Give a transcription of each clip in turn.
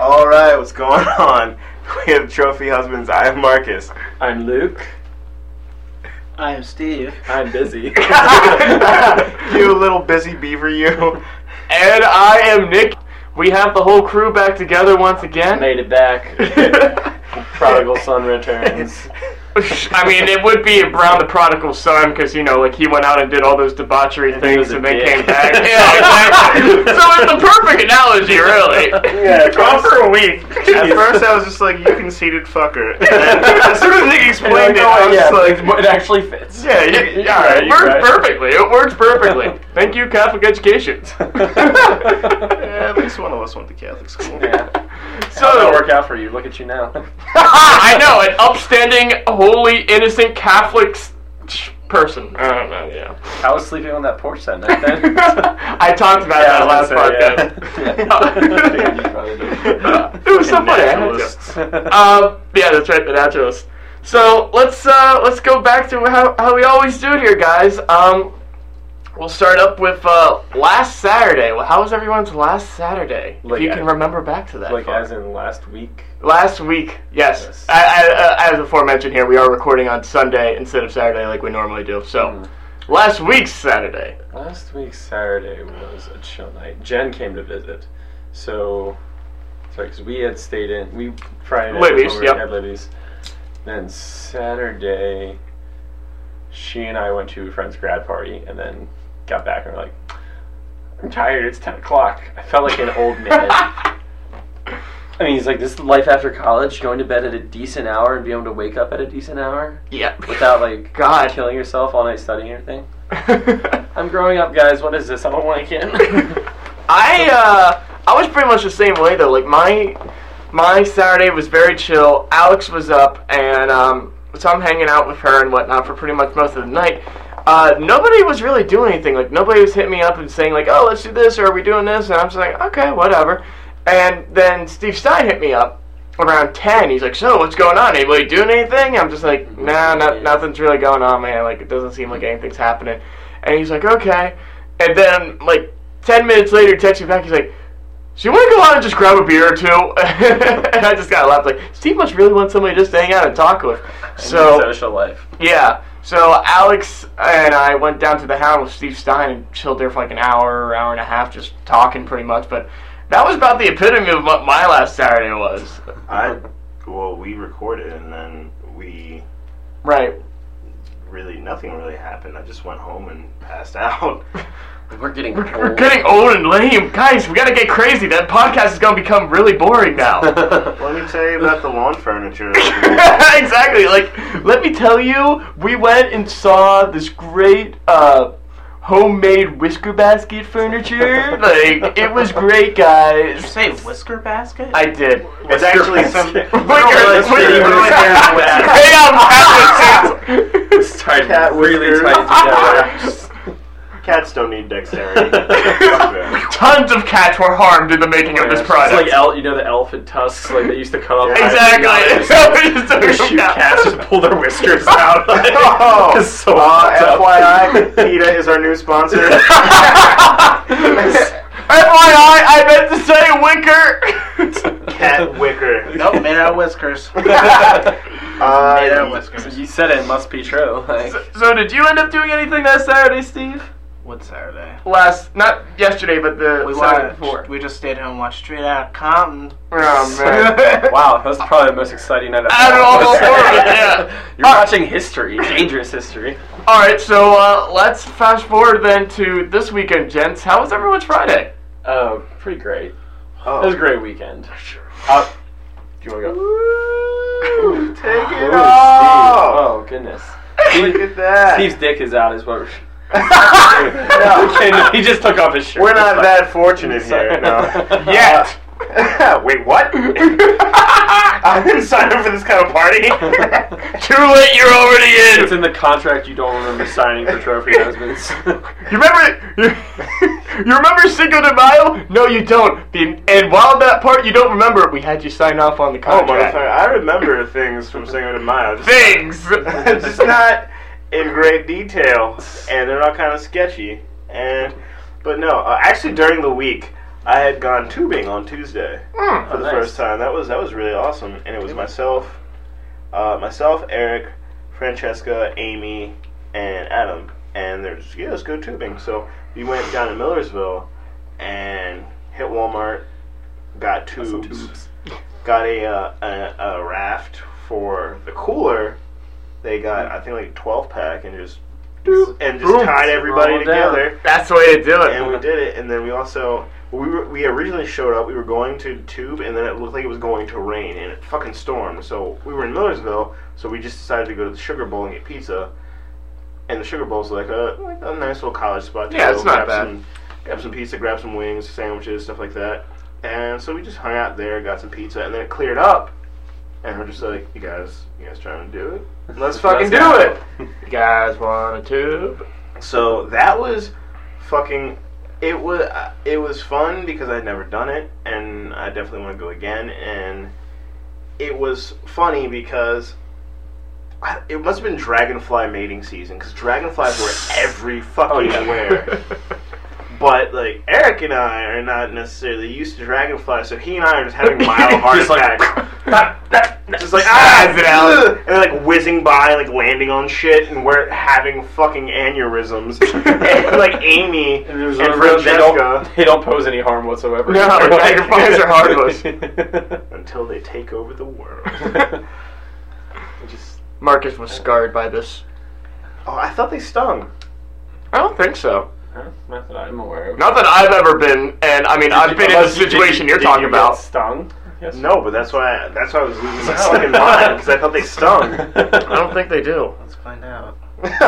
All right, what's going on? We have Trophy Husbands. I am Marcus. I'm Luke. I am Steve. I'm busy. You little busy beaver, you. And I am Nick. We have the whole crew back together once again. Made it back. Prodigal son returns. I mean, it would be Brown the prodigal son, because, you know, like, he went out and did all those debauchery things and then came back. Yeah, exactly. So it's the perfect analogy, really. Yeah, gone for a week. At first I was just like, you conceited fucker. And then, as soon as Nick explained it, like, I was like... it actually fits. Yeah, it works perfectly. It works perfectly. Thank you, Catholic education. Yeah, at least one of us went to Catholic school. Yeah. So that'll work out for you. Look at you now. I know, an upstanding, holy, innocent Catholic person. I don't know, yeah. I was sleeping on that porch that night then. I talked about that last podcast. Yeah. It was so funny. Yeah, that's right, the naturalist. So let's go back to how we always do it here, guys. We'll start up with last Saturday. Well, how was everyone's last Saturday? Like, if you can remember back to that. Like as in last week? Last week, yes. As aforementioned here, we are recording on Sunday instead of Saturday like we normally do. So, last week's Saturday. Last week's Saturday was a chill night. Jen came to visit. Sorry, because we had stayed in, Friday night Libby's, yep. At Libby's. Then Saturday, she and I went to a friend's grad party, and then got back and we're like, I'm tired, it's 10 o'clock. I felt like an old man. I mean, he's like, this is life after college, going to bed at a decent hour and be able to wake up at a decent hour? Yeah. Without, like, killing yourself all night studying or anything? I'm growing up, guys. What is this? I don't like it. I was pretty much the same way, though. Like, my Saturday was very chill. Alex was up, and so I'm hanging out with her and whatnot for pretty much most of the night. Nobody was really doing anything. Like, nobody was hitting me up and saying, like, oh, let's do this, or are we doing this? And I'm just like, okay, whatever. And then Steve Stein hit me up around 10. He's like, so, what's going on? Anybody doing anything? I'm just like, nah, nothing's really going on, man. Like, it doesn't seem like anything's happening. And he's like, okay. And then, like, 10 minutes later, he texts me back. He's like, so you want to go out and just grab a beer or two? And I just got laughed. Like, Steve must really want somebody just to hang out and talk with. So social life. Yeah. So Alex and I went down to the Hound with Steve Stein and chilled there for like an hour and a half, just talking pretty much. But that was about the epitome of what my last Saturday was. We recorded and then we... Right. Nothing really happened. I just went home and passed out. We're getting old and lame. Guys, we gotta get crazy. That podcast is gonna become really boring now. Let me tell you about the lawn furniture. Exactly. Like, let me tell you, we went and saw this great homemade whisker basket furniture. Like, it was great, guys. Did you say whisker basket? I did. It's actually some... It's tied really tight together. Cats don't need dexterity. Tons of cats were harmed in the making of this product. It's like the elephant tusks, like they used to cut off. Exactly. Shoot cats, just pull their whiskers out. It's so FYI, PETA is our new sponsor. FYI, I meant to say wicker. Cat wicker. Nope, made out of whiskers. Made out of whiskers. You said it must be true. Like. So did you end up doing anything that Saturday, Steve? What Saturday? Not yesterday, but the Saturday before. We just stayed home and watched Straight Outta Compton. Oh, man. Wow, that was probably the most exciting night out of all of it, yeah. You're watching history, dangerous history. Alright, so let's fast forward then to this weekend, gents. How was everyone's Friday? Oh, pretty great. Oh. It was a great weekend. Do you want to go? Woo, take it off! Steve. Oh, goodness. Look at that. Steve's dick is out, is what we're... No. He just took off his shirt. We're not that fortunate here. No. Yet. Wait, what? I didn't sign up for this kind of party. Too late, you're already in. It's in the contract you don't remember signing for Trophy Husbands. You remember Cinco de Mayo? No, you don't. And while that part you don't remember, we had you sign off on the contract. Oh, motherfucker. I remember things from Cinco de Mayo. Things! Just not in great detail. And they're not kind of sketchy. But no, actually during the week, I had gone tubing on Tuesday for the nice. first time. That was really awesome, and it was myself, Eric, Francesca, Amy, and Adam, and they're just let's go tubing. So we went down to Millersville and hit Walmart, got tubes, got a raft for the cooler. They got I think like 12-pack and just tied everybody Roll it down. together. That's the way to do it. And we did it, and then we also we originally showed up. We were going to tube, and then it looked like it was going to rain, and it fucking stormed. So we were in Millersville, so we just decided to go to the Sugar Bowl and get pizza. And the Sugar Bowl's like a nice little college spot. To Yeah, go, it's not grab bad. Grab some pizza, grab some wings, sandwiches, stuff like that. And so we just hung out there, got some pizza, and then it cleared up. And we're just like, you guys trying to do it? Let's fucking do it. You guys want a tube? So that was fucking. It was fun because I'd never done it, and I definitely want to go again. And it was funny because it must have been dragonfly mating season because dragonflies were every fucking where. But like Eric and I are not necessarily used to dragonflies, so he and I are just having mild heart Just like, attacks. Just like and they're like whizzing by, like landing on shit, and we're having fucking aneurysms. And like Amy and Francesca, they don't pose any harm whatsoever. No, dragonflies are harmless. until they take over the world. Marcus was scarred by this. Oh, I thought they stung. I don't think so. Not that I'm aware of. Not that I've ever been, and I mean I've been in the situation you're talking about. Stung? Yes. No, but that's why I was losing my fucking mind because I thought they stung. I don't think they do. Let's find out.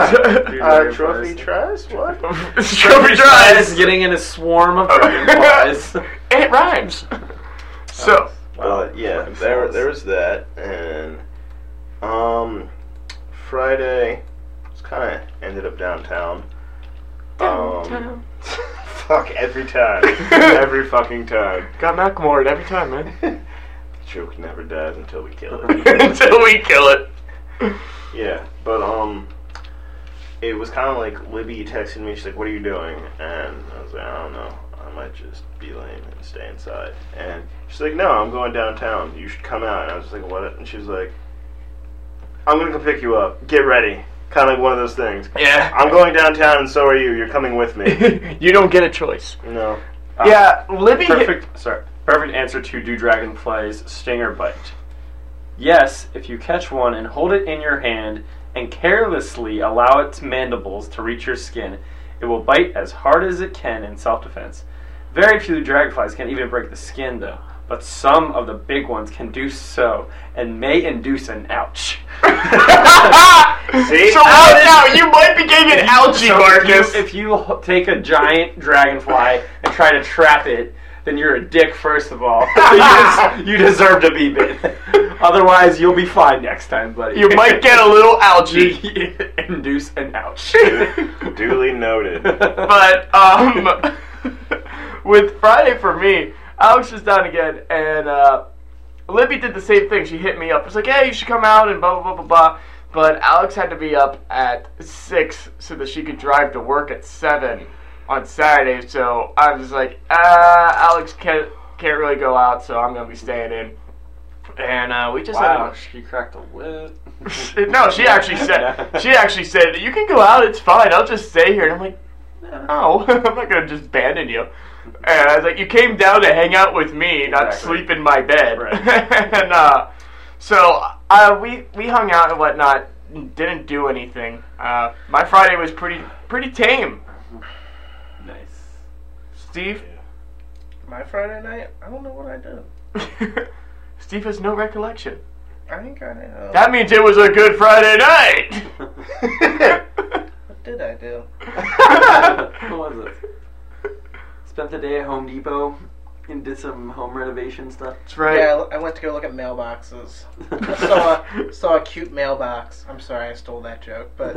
Trophy tries? What? Trophy tries. Getting in a swarm of dragonflies. It rhymes. So Well, yeah, there was that, and Friday just kind of ended up downtown. Fuck every time, every fucking time. got Macklemore every time, man. The joke never dies until we kill it. Until we kill it. Yeah, but it was kind of like Libby texted me. She's like, "What are you doing?" And I was like, "I don't know. I might just be lame and stay inside." And she's like, "No, I'm going downtown. You should come out." And I was just like, "What?" And she was like, "I'm gonna come pick you up. Get ready." Kind of like one of those things. Yeah. I'm going downtown, and so are you. You're coming with me. You don't get a choice. No. Yeah, Libby. Perfect answer to do dragonflies sting or bite. Yes, if you catch one and hold it in your hand and carelessly allow its mandibles to reach your skin, it will bite as hard as it can in self-defense. Very few dragonflies can even break the skin, though, but some of the big ones can do so and may induce an ouch. See? So what now? You might be getting an ouchie, Marcus. If you take a giant dragonfly and try to trap it, then you're a dick, first of all. You deserve to be bitten. Otherwise, you'll be fine next time, buddy. You might get a little ouchie. Induce an ouch. Duly noted. But with Friday for me, Alex was down again, and Libby did the same thing. She hit me up. It's like, hey, you should come out and blah blah blah blah blah. But Alex had to be up at 6 so that she could drive to work at 7 on Saturday. So I was like, Alex can't really go out, so I'm gonna be staying in. And we just Wow, she cracked a whip. no, she actually said you can go out. It's fine. I'll just stay here. And I'm like, no, I'm not gonna just abandon you. And I was like, you came down to hang out with me, not sleep in my bed. Right. And so we hung out and whatnot. Didn't do anything. My Friday was pretty tame. Nice. Steve? My Friday night? I don't know what I did. Steve has no recollection. I think I know. That means it was a good Friday night. What did I do? What was it? Spent the day at Home Depot and did some home renovation stuff. That's right. Yeah, I went to go look at mailboxes. saw a cute mailbox. I'm sorry I stole that joke, but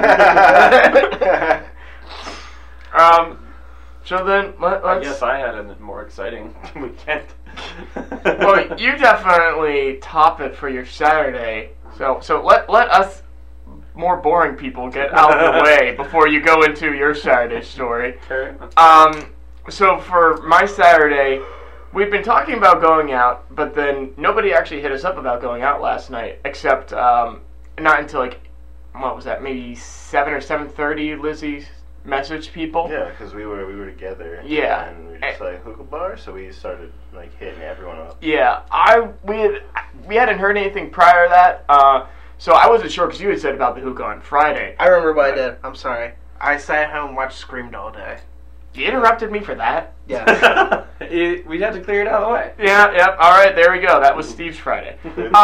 So then, let's... I guess I had a more exciting weekend. Well, you definitely top it for your Saturday. So let us more boring people get out of the way before you go into your Saturday story. So for my Saturday, we've been talking about going out, but then nobody actually hit us up about going out last night, except not until like, what was that, maybe 7 or 7:30. Lizzie messaged people. Yeah, because we were together. Yeah. And we were just like hookah bar, so we started like hitting everyone up. Yeah, we hadn't heard anything prior to that, so I wasn't sure because you had said about the hookah on Friday. I remember what I did. I'm sorry. I sat at home and watched Screamed all day. You interrupted me for that? Yeah. We had to clear it out of the way. Yeah, yep. All right, there we go. That was Steve's Friday.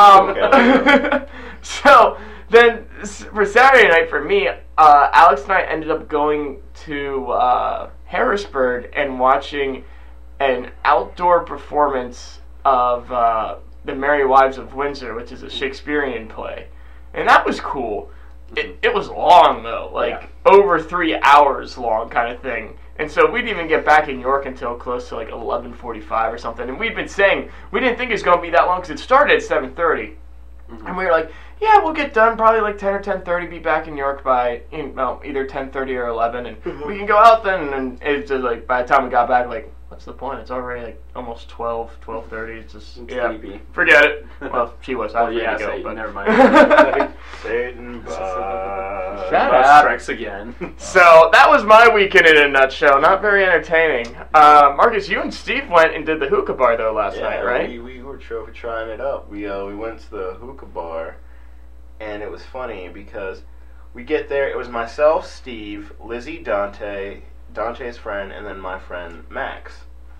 So then for Saturday night for me, Alex and I ended up going to Harrisburg and watching an outdoor performance of The Merry Wives of Windsor, which is a Shakespearean play. And that was cool. It was long, though, like over 3 hours long kind of thing. And so we didn't even get back in York until close to like 11:45 or something. And we'd been saying we didn't think it was going to be that long because it started at 7:30. And we were like, yeah, we'll get done probably like 10 or 10:30, be back in York by either 10:30 or 11, and we can go out then. And it's just like by the time we got back, like, what's the point? It's already like almost 12:30. It's just sleepy. Forget it. Well, she was. I was ready to go, Satan, but never mind. Satan, Shut Bus up. strikes again. So that was my weekend in a nutshell. Not very entertaining. Marcus, you and Steve went and did the hookah bar though last night, right? We were trying it up. We went to the hookah bar, and it was funny because we get there. It was myself, Steve, Lizzie, Dante's friend, and then my friend Max.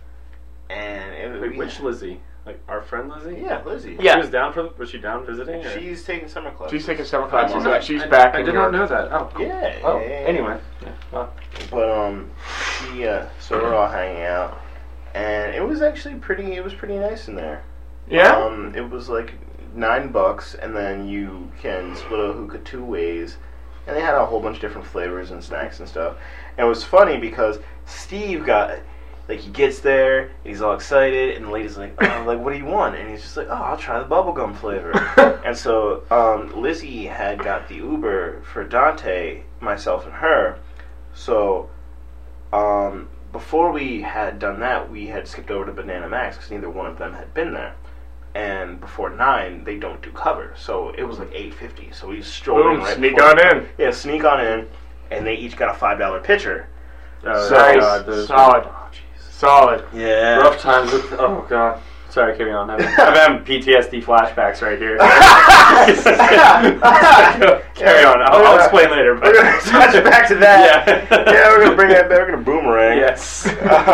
And Wait, which Lizzie? Like our friend Lizzie? Yeah, Lizzie. Yeah. Was she down visiting? Or? She's taking summer classes. She's taking summer classes. Oh, She's back. I in did York. not know that. Oh, cool. Yeah. Oh, yeah. anyway. Yeah. Well. But she so we're all hanging out, and it was actually pretty. It was pretty nice in there. Yeah. It was like $9, and then you can split a hookah 2 ways, and they had a whole bunch of different flavors and snacks and stuff. And it was funny because Steve got. Like, he gets there, and he's all excited, and the lady's like, oh, like, what do you want? And he's just like, oh, I'll try the bubblegum flavor. And so, Lizzie had got the Uber for Dante, myself, and her. So, before we had done that, we had skipped over to Banana Max, because neither one of them had been there. And before 9, they don't do cover. So, it was like $8.50. So, we strolled in right sneak before. on in. Yeah, sneak on in, and they each got a $5 pitcher. Oh, So- nice. Solid. Solid. Yeah. Rough times. Oh god. Sorry, carry on. I'm having PTSD flashbacks right here. Carry on. I'll explain later. But We're gonna touch back to that. Yeah. We're gonna bring that back. We're gonna boomerang. Yes.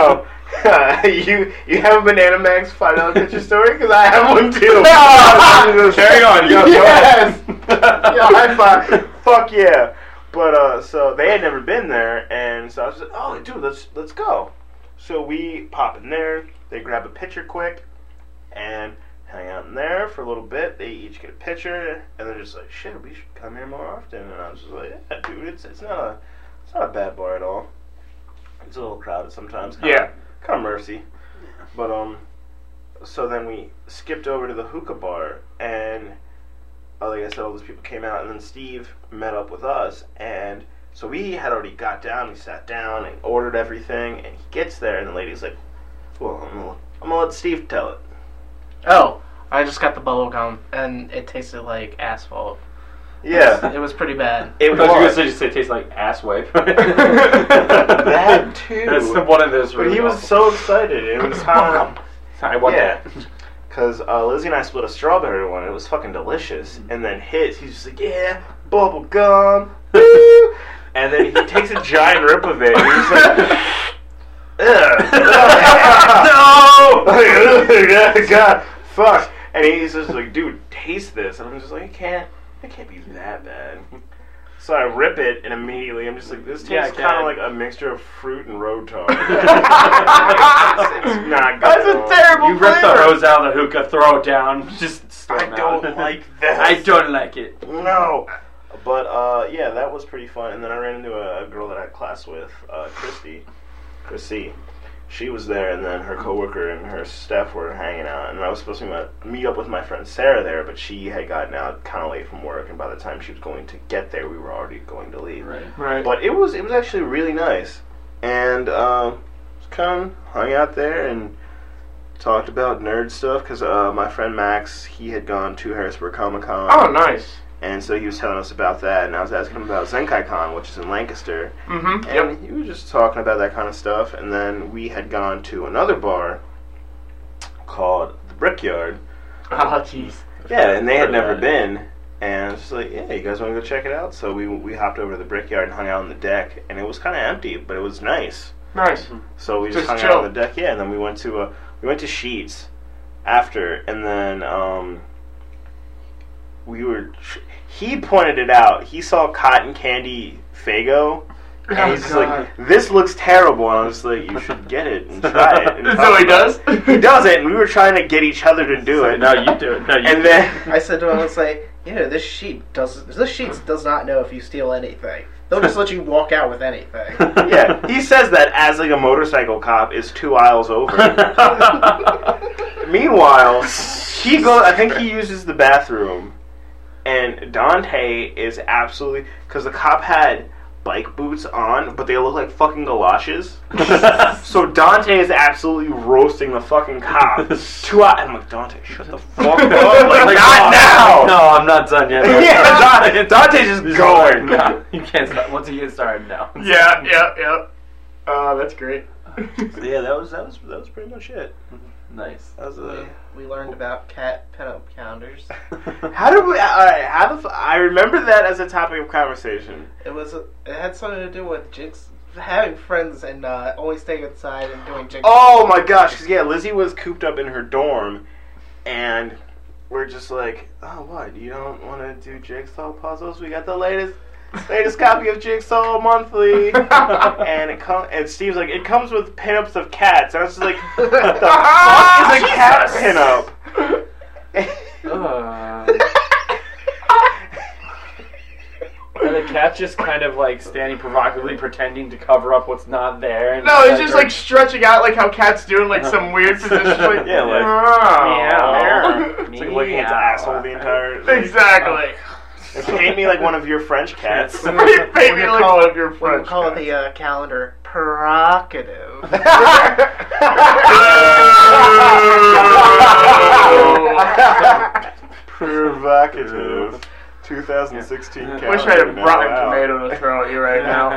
You have a Banana Max $5 picture story? Because I have one too. Carry on. Go. Yes. Yeah, high five. Fuck yeah. But so they had never been there, and so I was like, oh, dude, let's go. So we pop in there. They grab a pitcher quick, and hang out in there for a little bit. They each get a pitcher, and they're just like, shit, we should come here more often. And I was just like, yeah, dude, it's not a bad bar at all. It's a little crowded sometimes. Kind of mercy. But so then we skipped over to the hookah bar, and like I said, all those people came out, and then Steve met up with us, and so we had already got down. We sat down and ordered everything, and he gets there, and the lady's like, well, I'm gonna let Steve tell it. Oh, I just got the bubble gum, and it tasted like asphalt. Yeah. It was pretty bad. It I thought you were was. going to say it tastes like ass wipe. That too. That's one of those. But Really he was awful. so excited. It was I want yeah. that. Because Lizzie and I split a strawberry one. It was fucking delicious. And then he's just like, yeah, bubble gum. Woo. And then he takes a giant rip of it. And he's like, no! God, fuck. And he's just like, dude, taste this. And I'm just like, it can't be that bad. So I rip it, and immediately I'm just like, this tastes kind of like a mixture of fruit and Rotar. It's not good. That's at a all. terrible You rip the flavor. hose out of the hookah, throw it down. Just throw I it don't down. like this. I don't like it. No. But, yeah, that was pretty fun. And then I ran into a girl that I had class with, Chrissy. She was there, and then her coworker and her staff were hanging out. And I was supposed to meet up with my friend Sarah there, but she had gotten out kind of late from work. And by the time she was going to get there, we were already going to leave. Right. Right. But it was actually really nice. And it was just kind of hung out there and talked about nerd stuff because my friend Max, he had gone to Harrisburg Comic Con. Oh, nice. And so he was telling us about that, and I was asking him about Zenkai Con, which is in Lancaster. Mm-hmm. And he was just talking about that kind of stuff. And then we had gone to another bar called the Brickyard. Oh, jeez. Yeah, and they had never been. And I was just like, yeah, you guys want to go check it out? So we hopped over to the Brickyard and hung out on the deck. And it was kind of empty, but it was nice. Nice. So we just hung chill. out on the deck. Yeah, and then we went to Sheets after. And then he pointed it out. He saw Cotton Candy Faygo. And he's just like, this looks terrible. And I was like, you should get it and try it. And So he does? He does it, and we were trying to get each other to do it. No, you do it. No, you And do it. then I said to him, I was like, this sheet does not know if you steal anything. They'll just let you walk out with anything. yeah, he says that as like a motorcycle cop is 2 aisles over. Meanwhile, he goes. I think he uses the bathroom, and Dante is absolutely because the cop had bike boots on, but they look like fucking galoshes. So Dante is absolutely roasting the fucking cop. I'm like, Dante, shut the fuck up! Like, not now. No, I'm not done yet. Yeah, Dante's just going. No, you can't start. Once you get started, now. Yeah. That's great. So yeah, that was pretty much it. Nice. That was We learned about cat pinup calendars. How did we? All right, I remember that as a topic of conversation. It had something to do with having friends and only staying inside and doing jigs. Oh my gosh! 'Cause yeah, Lizzie was cooped up in her dorm, and we're just like, oh, what? You don't want to do jigsaw puzzles? We got the latest copy of Jigsaw Monthly, and Steve's like, it comes with pinups of cats. And I was just like, the fuck is a cat pinup? And the cat's just kind of like standing provocatively, pretending to cover up what's not there. And No, he's just like stretching out like how cats do in like some weird position. Like, Yeah, like, meow. It's like licking its asshole the entire. Exactly. Paint me like one of your French cats. Paint me like one of your We friends. call the calendar provocative. Provocative. 2016 calendar. Wish I had a now rotten out. tomato to throw at you right now.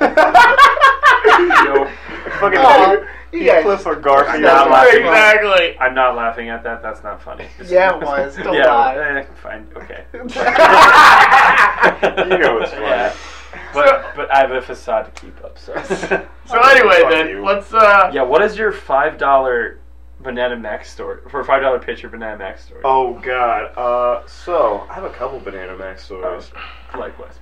Yo, fucking Yeah. Cliff or Garfield. not laughing. Exactly. I'm not laughing at that. That's not funny. Yeah, it was. Don't lie. Fine. Okay. You know it's funny. Yeah. But I have a facade to keep up. So. So anyway, Fuck then you. let's Yeah. What is your $5 Banana Max story for a $5 picture Banana Max story? Oh god. So I have a couple Banana Max stories. Likewise.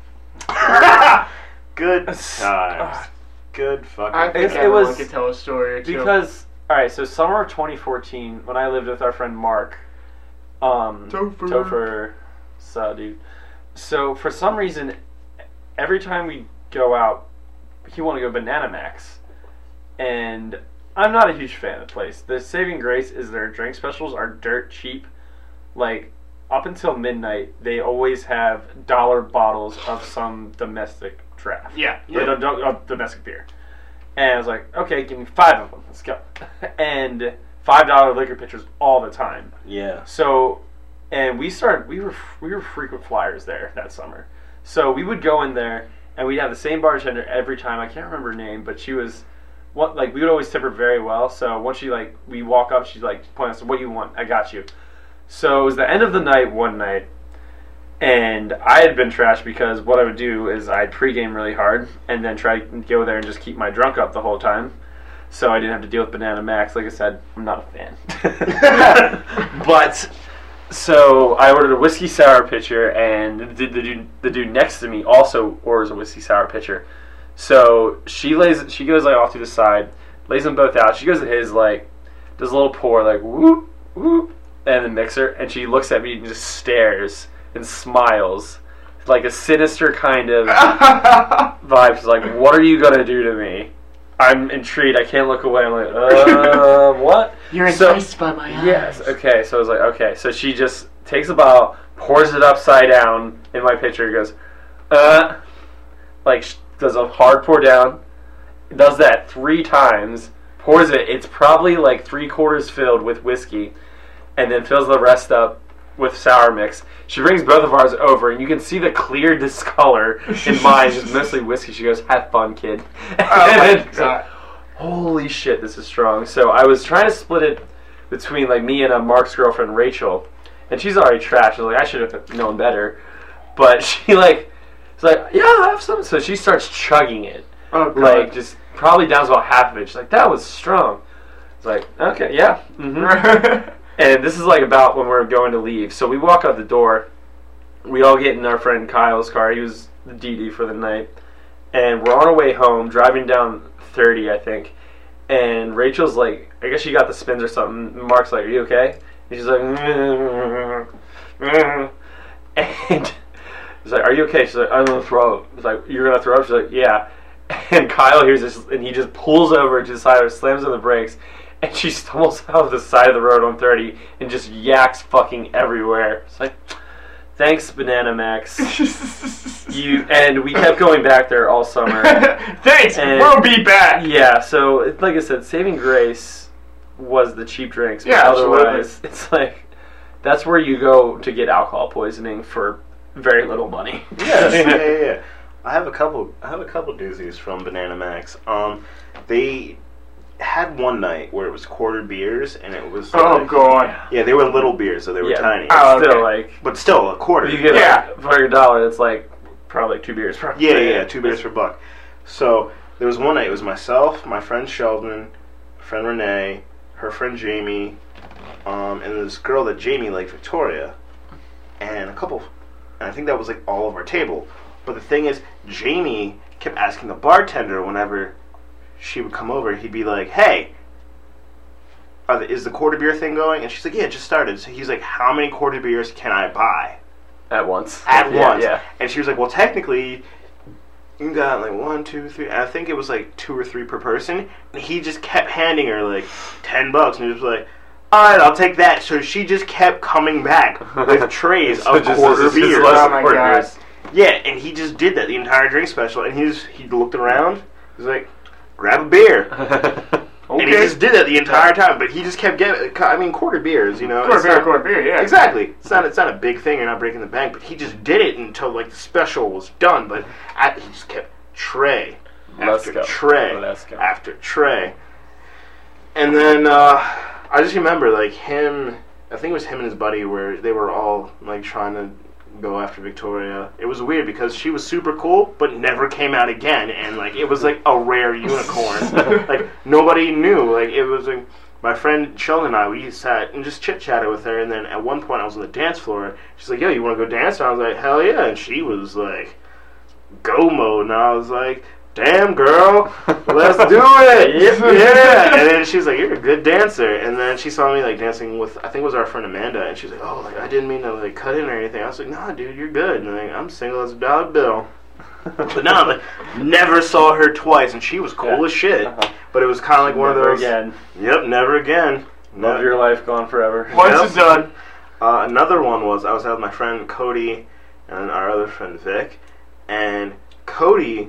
Good times. Good fucking. I think It everyone was- could tell a story or two. Because all right, so summer of 2014, when I lived with our friend Mark, Topher, dude. So for some reason, every time we go out, he wanted to go Banana Max, and I'm not a huge fan of the place. The saving grace is their drink specials are dirt cheap. Like up until midnight, they always have dollar bottles of some domestic draft. Yeah. Domestic beer. And I was like, okay, give me 5 of them. Let's go. And $5 liquor pitchers all the time. Yeah. So, and we were frequent flyers there that summer. So we would go in there, and we'd have the same bartender every time. I can't remember her name, but she was, we would always tip her very well. So once we walk up, she's like, point us, what do you want? I got you. So it was the end of the night one night, and I had been trashed because what I would do is I'd pregame really hard and then try to go there and just keep my drunk up the whole time. So I didn't have to deal with Banana Max. Like I said, I'm not a fan. But, so I ordered a whiskey sour pitcher, and the dude next to me also orders a whiskey sour pitcher. So she goes like off to the side, lays them both out. She goes at his, like, does a little pour, like, whoop, whoop, and the mixer, and she looks at me and just stares and smiles, like a sinister kind of vibe. She's like, what are you going to do to me? I'm intrigued. I can't look away. I'm like, what? You're enticed by my eyes. Yes. Okay. So I was like, okay. So she just takes a bottle, pours it upside down in my pitcher, goes, like does a hard pour down, does that 3 times, pours it. It's probably like 3/4 filled with whiskey, and then fills the rest up with sour mix. She brings both of ours over, and you can see the clear discolor in mine. It's mostly whiskey. She goes, "Have fun, kid." Oh, God. Holy shit, this is strong. So I was trying to split it between like me and Mark's girlfriend Rachel, and she's already trashed. I was like, I should have known better, but she like, it's like, yeah, I have some. So she starts chugging it, Oh, God. like just probably down to about half of it. She's like, that was strong. It's like, okay, yeah. Mm-hmm. And this is like about when we're going to leave. So we walk out the door. We all get in our friend Kyle's car. He was the DD for the night. And we're on our way home, driving down 30, I think. And Rachel's like, I guess she got the spins or something. Mark's like, are you okay? And she's like, and he's like, are you okay? She's like, I'm going to throw up. He's like, you're going to throw up? She's like, yeah. And Kyle hears this, and he just pulls over to the side of her, slams on the brakes, and she stumbles out of the side of the road on 30 and just yaks fucking everywhere. It's like, thanks, Banana Max. And we kept going back there all summer. Thanks, And- we'll be back. Yeah, so like I said, saving grace was the cheap drinks. But Yeah, otherwise, it's like that's where you go to get alcohol poisoning for very little money. Yeah. I have a couple doozies from Banana Max. They had one night where it was quarter beers, and it was Oh, like, God. yeah, they were little beers, so they were Yeah. tiny. Oh, Still, okay. like But still, a quarter. you get Yeah. like, for your $1, it's like probably 2 beers. Probably. Yeah, 2 beers for $1. So there was one night. It was myself, my friend Sheldon, friend Renee, her friend Jamie, and this girl that Jamie liked, Victoria, and I think that was like all of our table. But the thing is, Jamie kept asking the bartender whenever she would come over. He'd be like, "Hey, is the quarter beer thing going?" And she's like, "Yeah, it just started." So he's like, "How many quarter beers can I buy At once. at Yeah, once?" Yeah. And she was like, "Well, technically, you got like 1, 2, 3. I think it was like 2 or 3 per person." And he just kept handing her like $10, and he was like, "All right, I'll take that." So she just kept coming back with trays So of just- quarter just beers. less Oh, my quarter God. beers. Yeah, and he just did that the entire drink special. And he looked around. He was like, "Grab a beer." And he just did that the entire time. But he just kept getting. I mean, quarter beers, you know. Quarter beer, yeah. Exactly. It's not a big thing. You're not breaking the bank. But he just did it until like the special was done. But he just kept tray Let's after go. tray Let's go. after tray. And then I just remember like him. I think it was him and his buddy where they were all like trying to go after Victoria. It was weird because she was super cool, but never came out again, and like it was like a rare unicorn. Like nobody knew. Like it was like my friend Sheldon and I. We sat and just chit chatted with her, and then at one point I was on the dance floor. She's like, "Yo, you want to go dance?" And I was like, "Hell yeah!" And she was like, "Go mode," and I was like, "Damn, girl, let's do it!" Yeah. And then she's like, "You're a good dancer." And then she saw me like dancing with, I think it was our friend Amanda, and she's like, "Oh, like I didn't mean to like cut in or anything." I was like, "Nah, dude, you're good." And like, I'm single as a dollar bill. But no, like, never saw her twice, and she was cool Yeah. as shit. But it was kind of like one of Never those. again. Yep, never again. Love your life, gone forever. Once Yep. it's done. Another one was I was out with my friend Cody and our other friend Vic, and Cody,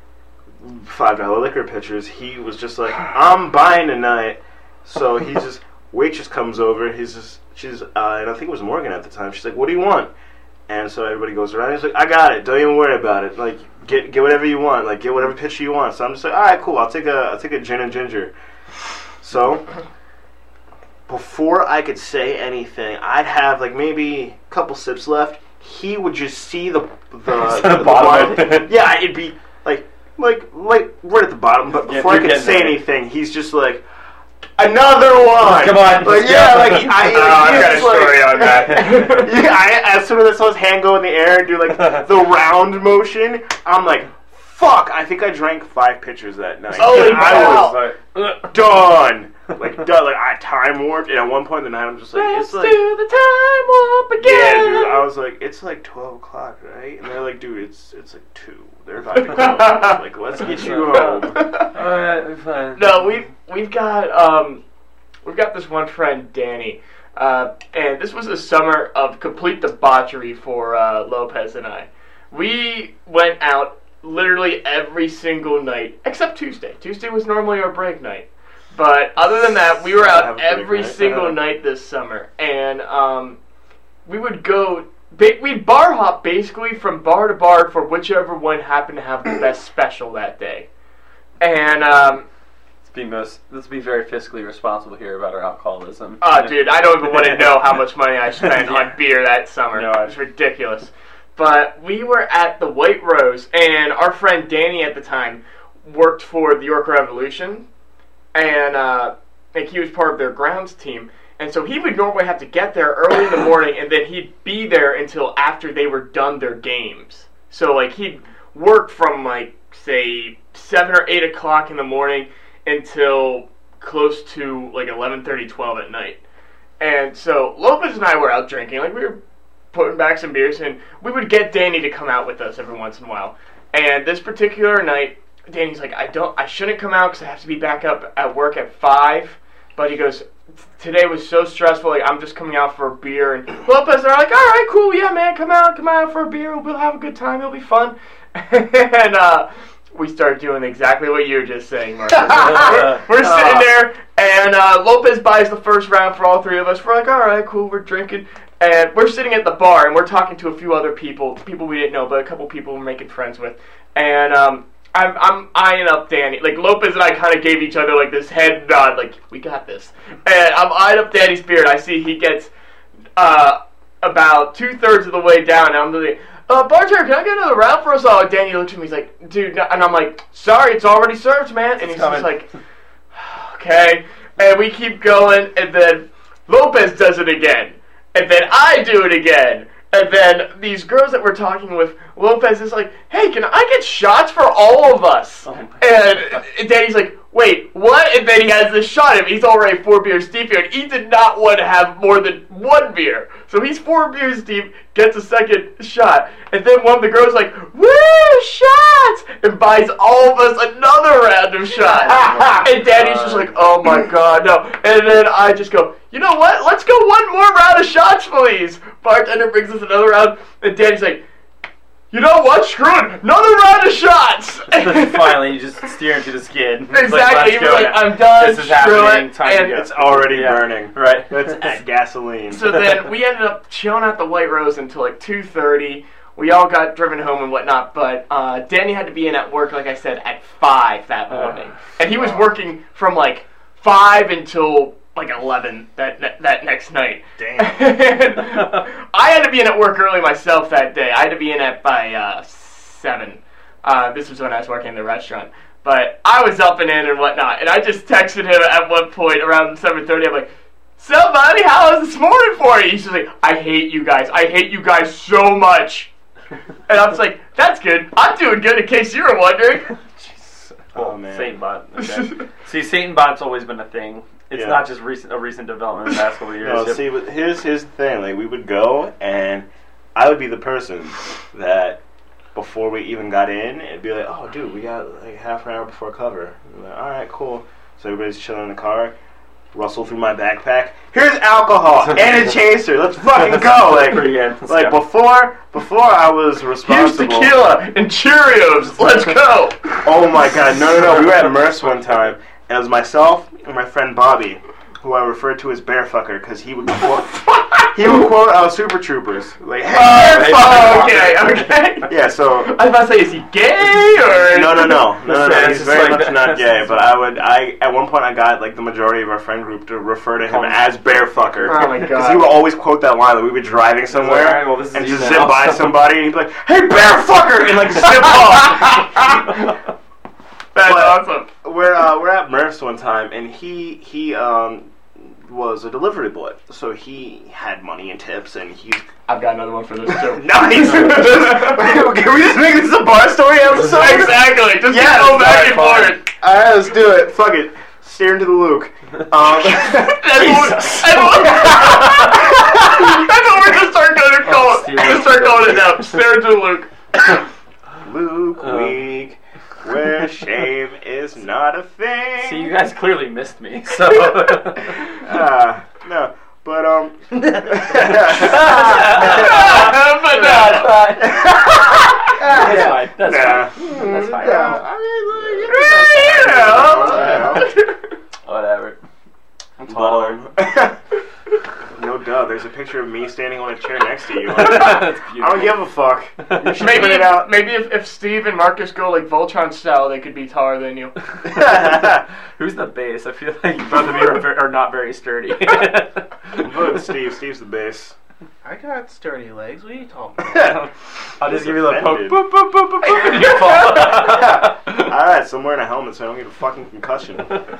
$5 liquor pitchers, he was just like, "I'm buying tonight." So he just, waitress comes over, she's and I think it was Morgan at the time. She's like, "What do you want?" And so everybody goes around. He's like, "I got it. Don't even worry about it. Like, get whatever you want. Like, get whatever pitcher you want." So I'm just like, "All right, cool. I'll take a gin and ginger." So before I could say anything, I'd have like maybe a couple sips left. He would just see the bottom bottom. of it. Yeah, it'd be like right at the bottom. But Yeah, before I you're could getting say there. anything, he's just like, "Another one." Come on, Like, let's yeah, go. like I've got a he's like- story on that. Yeah, as soon as I saw his hand go in the air and do like the round motion, I'm like, "Fuck!" I think I drank 5 pitchers that night. Holy I cow. was like, done. Like done. Like I time warped, and at one point in the night, I'm just like, Let's "It's like." do the time warp again. Yeah, dude. I was like, "It's like 12 o'clock, right?" And they're like, "Dude, it's like 2. They're about to go." Like, "Let's get you home." Alright, we're fine. No, we've got this one friend, Danny, and this was a summer of complete debauchery for Lopez and I. We went out literally every single night except Tuesday. Tuesday was normally our break night, But other than that, we were Have a out big every night. single night this summer, and we would go. We'd bar hop basically from bar to bar for whichever one happened to have the best special that day. And Let's be very fiscally responsible here about our alcoholism. dude, I don't even want to know how much money I spent on beer that summer. No, It's ridiculous. But we were at the White Rose, and our friend Danny at the time worked for the York Revolution, and like he was part of their grounds team. And so he would normally have to get there early in the morning, and then he'd be there until after they were done their games. So, like, he'd work from, like, say, 7 or 8 o'clock in the morning until close to, like, 11:30, 12 at night. And so Lopez and I were out drinking. Like, we were putting back some beers, and we would get Danny to come out with us every once in a while. And this particular night, Danny's like, I shouldn't come out because I have to be back up at work at 5. But he goes, today was so stressful, like, I'm just coming out for a beer. And Lopez are like, all right, cool, yeah, man, come out for a beer. We'll have a good time. It'll be fun. And we started doing exactly what you were just saying, Marcus. we're sitting there, and Lopez buys the first round for all three of us. We're like, all right, cool, we're drinking. And we're sitting at the bar, and we're talking to a few other people we didn't know, but a couple people we're making friends with. And I'm eyeing up Danny. Like, Lopez and I kind of gave each other, like, this head nod, like, we got this. And I'm eyeing up Danny's beer, and I see he gets about 2/3 of the way down, and I'm like, bartender, can I get another round for us all? And Danny looks at me, he's like, dude, no. And I'm like, sorry, it's already served, man. And he's just like, okay. And we keep going, and then Lopez does it again. And then I do it again. And then these girls that we're talking with, Lopez is like, hey, can I get shots for all of us? Oh and Danny's like, wait, what? And then he has this shot of him. He's already 4 beers deep here, and he did not want to have more than 1 beer. So he's 4 beers deep, gets a second shot. And then one of the girls is like, woo, shots! And buys all of us another round of shots. And Danny's just like, oh my god, no. And then I just go, you know what? Let's go 1 more round of shots, please. Bartender brings us another round, and Danny's like, you know what? Screw it. Another round of shots. Finally, you just steer into the skid. Exactly. He was like, I'm done. This is Screw happening. it. Time to And go. It's already burning. Right. It's at gasoline. so then we ended up chilling at the White Rose until like 2:30. We all got driven home and whatnot, but Danny had to be in at work, like I said, at 5 that morning. And he was working from like 5 until like 11 that next night. Damn. And I had to be in at work early myself that day. I had to be in at by 7. This was when I was working in the restaurant. But I was up and in and whatnot, and I just texted him at one point around 7:30. I'm like, so buddy, how was this morning for you? He's just like, I hate you guys. I hate you guys so much. And I was like, that's good. I'm doing good in case you were wondering. Oh, man. Satan bot. Okay. See, Satan bot's always been a thing. It's Yeah. not just a recent development in the past couple of years. No, see, but here's the thing. Like, we would go, and I would be the person that before we even got in, it'd be like, oh, dude, we got like half an hour before cover. I'm like, all right, cool. So everybody's chilling in the car. Rustle through my backpack. Here's alcohol and a chaser. Let's fucking go. Like, Pretty good. Let's like go. before I was Here's responsible. tequila and Cheerios. Let's go. Oh my god, no. We were at Merce one time, and it was myself and my friend Bobby, who I referred to as Bearfucker, because he would quote Super Troopers. Like, hey, Bearfucker! Okay. Yeah, so... I was about to say, is he gay or? No. It's He's just very like much that. not gay, but at one point I got like the majority of our friend group to refer to him as Bearfucker. Oh my Because god. he would always quote that line. Like, we'd be driving somewhere Alright, well, this is and you just now. zip by somebody and he'd be like, hey, Bearfucker! And like zip off. That's But- awesome. We're at Murph's one time, and he was a delivery boy, so he had money and tips, and he's I've got another one for this too. nice. Can we just make this a bar story episode? Exactly. Just Yes, go back and fine. forth. All right, let's do it. Fuck it. Steer into the Luke. That's what we're gonna start going to call it. Steer We're gonna start calling it now. Stare to Luke. Luke Week, where shame is not a thing. See, you guys clearly missed me. So. No, but But That's fine. That's nah. fine. That's fine. I mean, like, Yeah. you know. Whatever. there's a picture of me standing on a chair next to you. That's beautiful. I don't give a fuck. You should print Maybe it out. maybe if Steve and Marcus go like Voltron style, they could be taller than you. Who's the base? I feel like both of you are not very sturdy. I'm voting Steve. Steve's the base. I got sturdy legs. What are you talking about? I'll just give you a little poke. Offended. Boop, boop, boop, boop, boop, and you fall. Alright, so I'm wearing a helmet so I don't get a fucking concussion.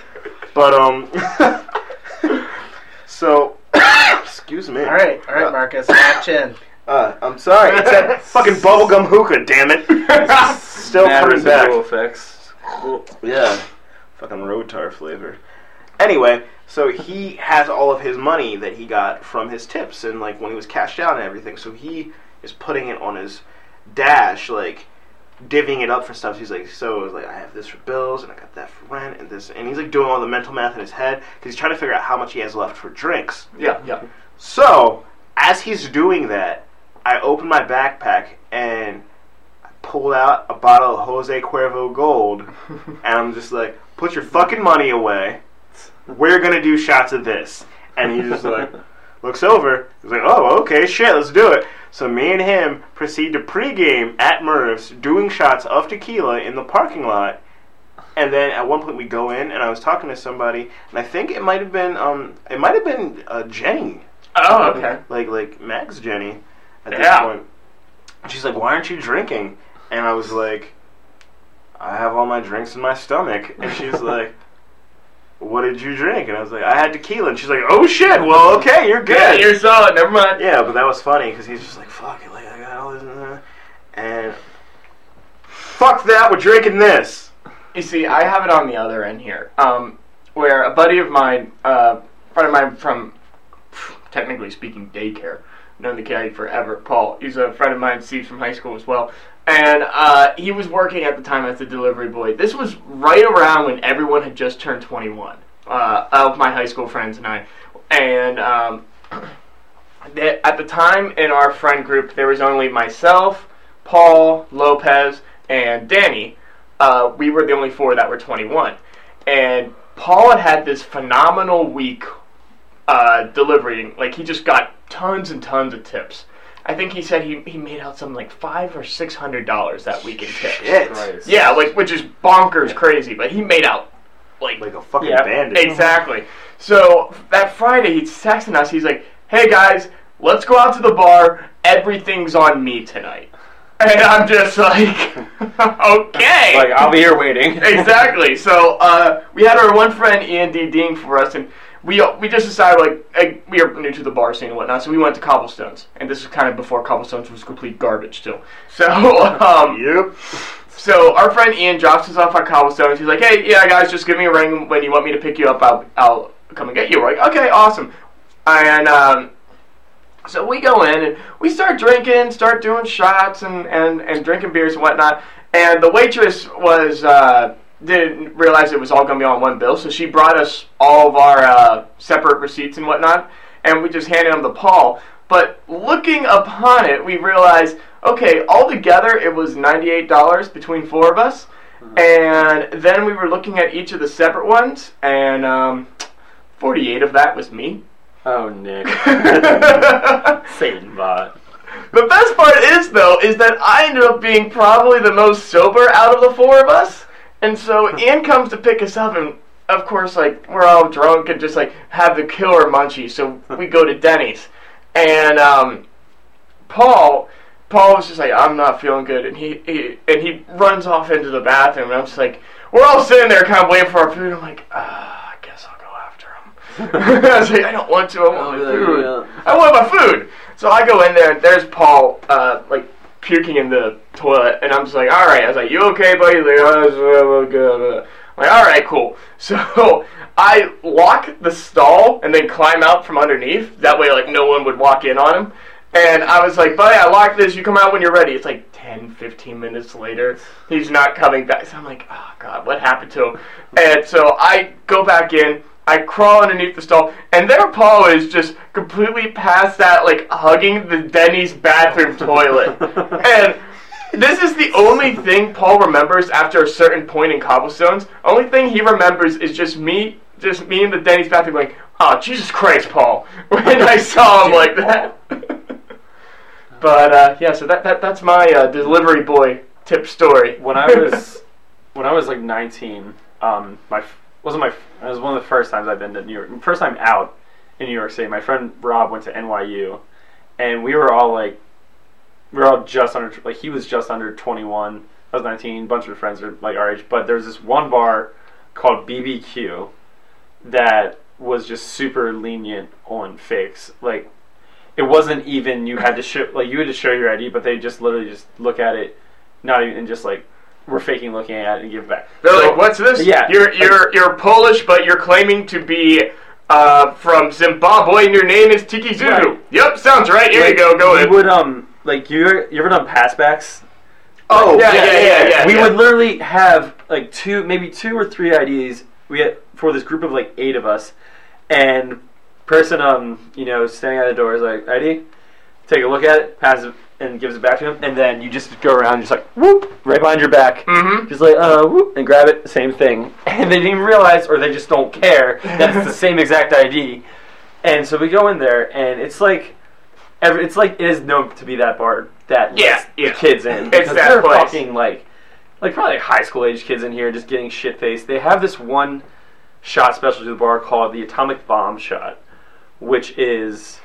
But, so, excuse me. All right, Marcus, action. I'm sorry, it's that fucking bubblegum hookah, damn it. It's still coming back. Residual effects. Yeah. Fucking road tar flavor. Anyway, so he has all of his money that he got from his tips and like when he was cashed out and everything. So he is putting it on his dash, like divvying it up for stuff. He's like, so it's like I have this for bills and I got that for rent and this, and he's like doing all the mental math in his head because he's trying to figure out how much he has left for drinks. Yeah. So as he's doing that, I open my backpack and I pulled out a bottle of Jose Cuervo Gold, and I'm just like, put your fucking money away. We're gonna do shots of this. And he just like looks over. He's like, oh, okay, shit, let's do it. So me and him proceed to pregame at Merv's, doing shots of tequila in the parking lot. And then at one point we go in, and I was talking to somebody, and I think it might have been Jenny. Oh, okay. Like Mag's Jenny at this Yeah. point. And she's like, why aren't you drinking? And I was like, I have all my drinks in my stomach. And she's like, what did you drink? And I was like, I had tequila. And she's like, oh shit, well, okay, you're good. Yeah, you're solid. Never mind. Yeah, but that was funny because he's just like, fuck it, like, I got all this and fuck that, we're drinking this. You see, I have it on the other end here, where a buddy of mine, friend of mine from, technically speaking, daycare, known the guy forever, Paul. He's a friend of mine, Steve, from high school as well. And he was working at the time as a delivery boy. This was right around when everyone had just turned 21, of my high school friends and I. And at the time in our friend group, there was only myself, Paul, Lopez, and Danny. We were the only four that were 21. And Paul had this phenomenal week delivering. Like, he just got tons and tons of tips. I think he said he made out something like $500 or $600 that week in tips. Shit. Christ. Yeah, like, which is bonkers crazy, but he made out like Like a fucking Yeah. bandit. exactly. So that Friday, he's texting us. He's like, "Hey guys, let's go out to the bar. Everything's on me tonight." And I'm just like, "Okay." Like, I'll be here waiting. Exactly. So we had our one friend Ian DDing for us, and we just decided like we are new to the bar scene and whatnot, so we went to Cobblestones, and this is kind of before Cobblestones was complete garbage too. So Yep. so our friend Ian drops us off at Cobblestones. He's like, "Hey, yeah, guys, just give me a ring when you want me to pick you up. I'll come and get you." We're like, "Okay, awesome." And so we go in and we start drinking, start doing shots and drinking beers and whatnot. And the waitress was didn't realize it was all going to be on one bill, so she brought us all of our separate receipts and whatnot, and we just handed them to Paul. But looking upon it, we realized, okay, altogether it was $98 between four of us, and then we were looking at each of the separate ones, and 48 of that was me. Oh, Nick. Satan bot. The best part is that I ended up being probably the most sober out of the four of us. And so Ian comes to pick us up, and of course, like, we're all drunk and just like have the killer munchies. So we go to Denny's, and Paul was just like, "I'm not feeling good," and he runs off into the bathroom, and I'm just like, we're all sitting there kind of waiting for our food. I'm like, I guess I'll go after him. I was like, I don't want to. I want my food. I want my food. So I go in there, and there's Paul, like, puking in the toilet, and I'm just like, all right. I was like, "You okay, buddy?" He's like, "Oh, good." I'm like, all right, cool. So I lock the stall and then climb out from underneath. That way, like, no one would walk in on him. And I was like, "Buddy, I locked this. You come out when you're ready." It's like 10, 15 minutes later. He's not coming back. So I'm like, oh, God, what happened to him? And so I go back in. I crawl underneath the stall, and there Paul is just completely past out, like, hugging the Denny's bathroom toilet. And this is the only thing Paul remembers after a certain point in Cobblestones. Only thing he remembers is just me just me in the Denny's bathroom going, "Oh, Jesus Christ, Paul," when I saw him like that. But yeah, so that's my delivery boy tip story. When I was like 19, it was one of the first times I've been to New York. First time out in New York City. My friend Rob went to NYU, and we were all just under, like, he was just under 21. I was 19. A bunch of friends are like our age, but there's this one bar called BBQ that was just super lenient on fakes. Like, it wasn't even you had to show your ID, but they just literally just look at it, not even, and just like, we're faking looking at it and give it back. They're like, "What's this? Yeah, you're Polish, but you're claiming to be from Zimbabwe, and your name is Tiki Zulu." Right. Yep, sounds right. Here you go. Go ahead. We would like, you ever done passbacks? Oh, yeah. We would literally have like maybe two or three IDs. We had for this group of like 8 of us, and person standing at the door is like, "ID," take a look at it, pass it, and gives it back to him, and then you just go around, just like whoop, right behind your back, just like whoop, and grab it, same thing, and they didn't even realize, or they just don't care that it's the same exact ID, and so we go in there, and it's like it is known to be that bar that lets the kids in. It's that they're place. fucking like probably high school age kids in here just getting shit faced. They have this one shot special to the bar called the Atomic Bomb Shot, which is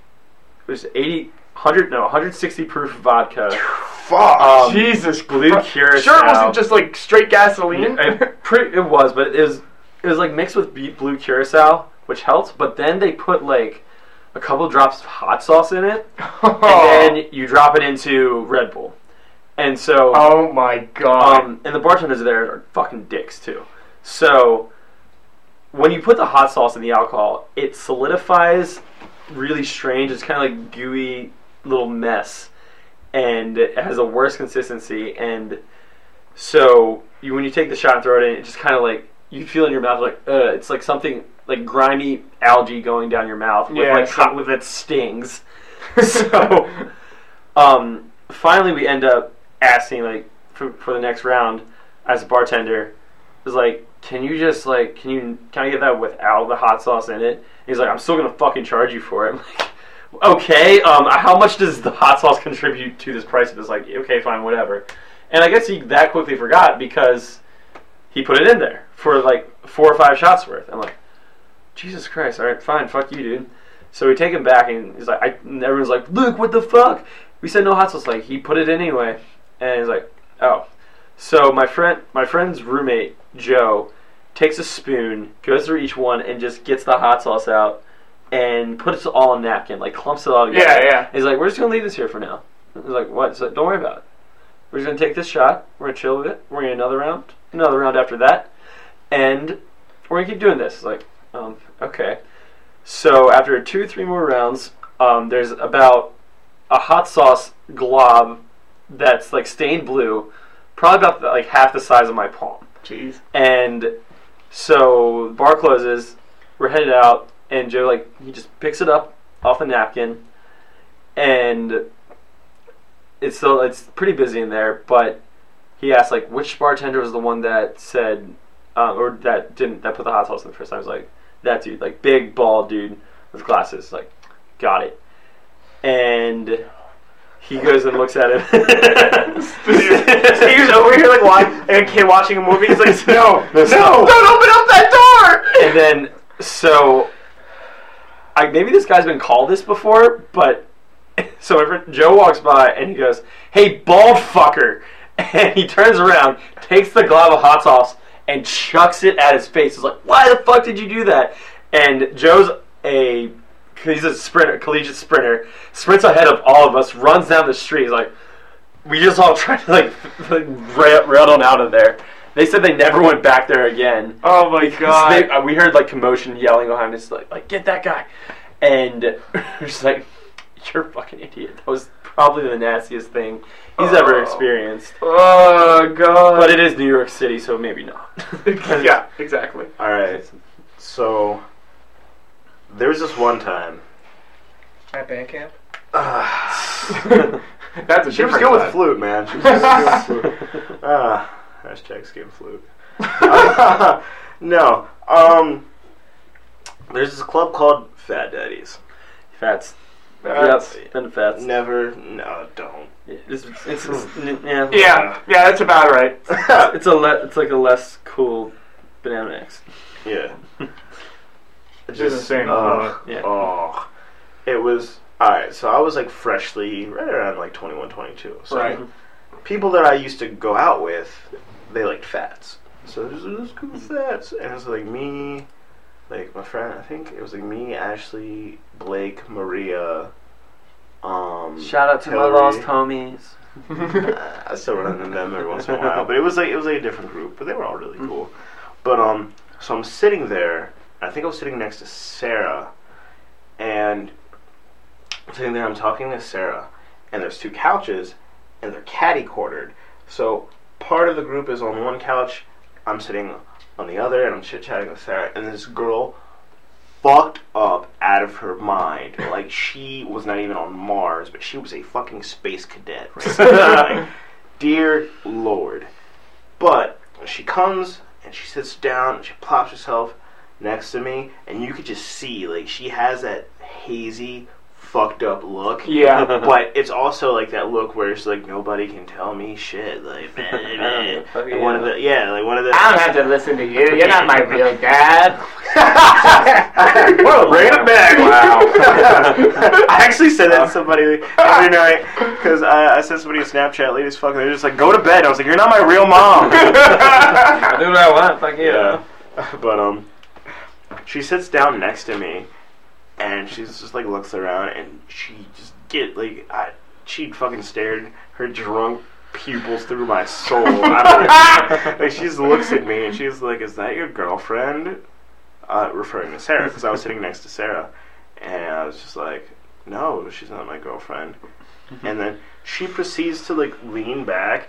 160 proof vodka. Fuck. Jesus, blue curacao. Sure, it wasn't just like straight gasoline. It was, but it was like mixed with blue curacao, which helped. But then they put like a couple drops of hot sauce in it, and then you drop it into Red Bull. And so, oh my god! And the bartenders there are fucking dicks too. So when you put the hot sauce in the alcohol, it solidifies really strange. It's kind of like gooey little mess, and it has a worse consistency. And so when you take the shot and throw it in, it just kind of like, you feel in your mouth like it's like something like grimy algae going down your mouth with hot, with it stings. So finally we end up asking, like, for the next round, as a bartender, is like, can I get that without the hot sauce in it? And he's like, "I'm still gonna fucking charge you for it." I'm like, okay, how much does the hot sauce contribute to this price? And it's like, okay, fine, whatever. And I guess he that quickly forgot because he put it in there for like 4 or 5 shots worth. I'm like, Jesus Christ, alright, fine, fuck you, dude. So we take him back, and he's like, and everyone's like, "Luke, what the fuck? We said no hot sauce." Like, he put it in anyway. And he's like, "Oh." So my friend's roommate, Joe, takes a spoon, goes through each one, and just gets the hot sauce out and puts it all in a napkin, like clumps it all together. Yeah. He's like, "We're just going to leave this here for now." He's like, "What?" So don't worry about it. We're just going to take this shot, we're going to chill with it, we're going to another round after that, and we're going to keep doing this. Like, okay. So after 2 or 3 more rounds, there's about a hot sauce glob that's like stained blue, probably about like half the size of my palm. Jeez. And so the bar closes, we're headed out, and Joe, he just picks it up off a napkin, and it's pretty busy in there, but he asked, like, which bartender was the one that said, or that put the hot sauce in the first time. I was like, that dude, like, big, bald dude with glasses, like, got it. And he goes and looks at him. Steve's over here like a kid watching a movie. He's like, no, don't open up that door! And then, so, maybe this guy's been called this before, but, so my friend Joe walks by, and he goes, "Hey, bald fucker!" And he turns around, takes the glob of hot sauce, and chucks it at his face. He's like, "Why the fuck did you do that?" And Joe's he's a collegiate sprinter, sprints ahead of all of us, runs down the street. He's like, we just all tried to rail on out of there. They said they never went back there again. Oh my god. We heard commotion, yelling behind us, like, "Get that guy!" And we're just like, "You're a fucking idiot." That was probably the nastiest thing he's ever experienced. Oh god. But it is New York City, so maybe not. Yeah, exactly. Alright, so there was this one time. At band camp? That's a She was different good with time. flute, man. She was good with flute. Hashtag skin flute. No. There's this club called Fat Daddies. Fats. That's- Yep, been fats. No, don't. It's Yeah, that's about right. It's like a less cool Banana Mix. Yeah. Just the same. Yeah. Oh. It was... Alright, so I was like freshly, right around like 21, 22. So Right. people that I used to go out with, they liked fats. So there's this cool fats. And it was like me, like my friend, I think it was like me, Ashley, Blake, Maria, Shout out to Hillary. my lost homies. I still run into them every once in a while, but it was like a different group, but they were all really cool. But so I'm sitting there. I think I was sitting next to Sarah, and I'm sitting there. I'm talking to Sarah, and there's two couches, and they're catty-cornered. So part of the group is on one couch. I'm sitting on the other, and I'm chit-chatting with Sarah, and this girl fucked up out of her mind. Like, she was not even on Mars, but she was a fucking space cadet. Right? Like, dear Lord. But she comes, and she sits down, and she plops herself next to me, and you could just see, like, she has that hazy, fucked up look. Yeah. But it's also like that look where it's like, nobody can tell me shit. Like, man. Like one of the... I don't have to listen to you. You're not my real dad. Whoa, bring it back. Wow. I actually said that to somebody every night, because I sent somebody a Snapchat, ladies fucking, they're just like, go to bed. I was like, you're not my real mom. I do what I want. Fuck you. Yeah. But, she sits down next to me, and she's just like looks around, and she just she fucking stared her drunk pupils through my soul. I don't know. Like, she just looks at me, and she's like, is that your girlfriend? Referring to Sarah, because I was sitting next to Sarah, and I was just like, no, she's not my girlfriend. And then she proceeds to like lean back.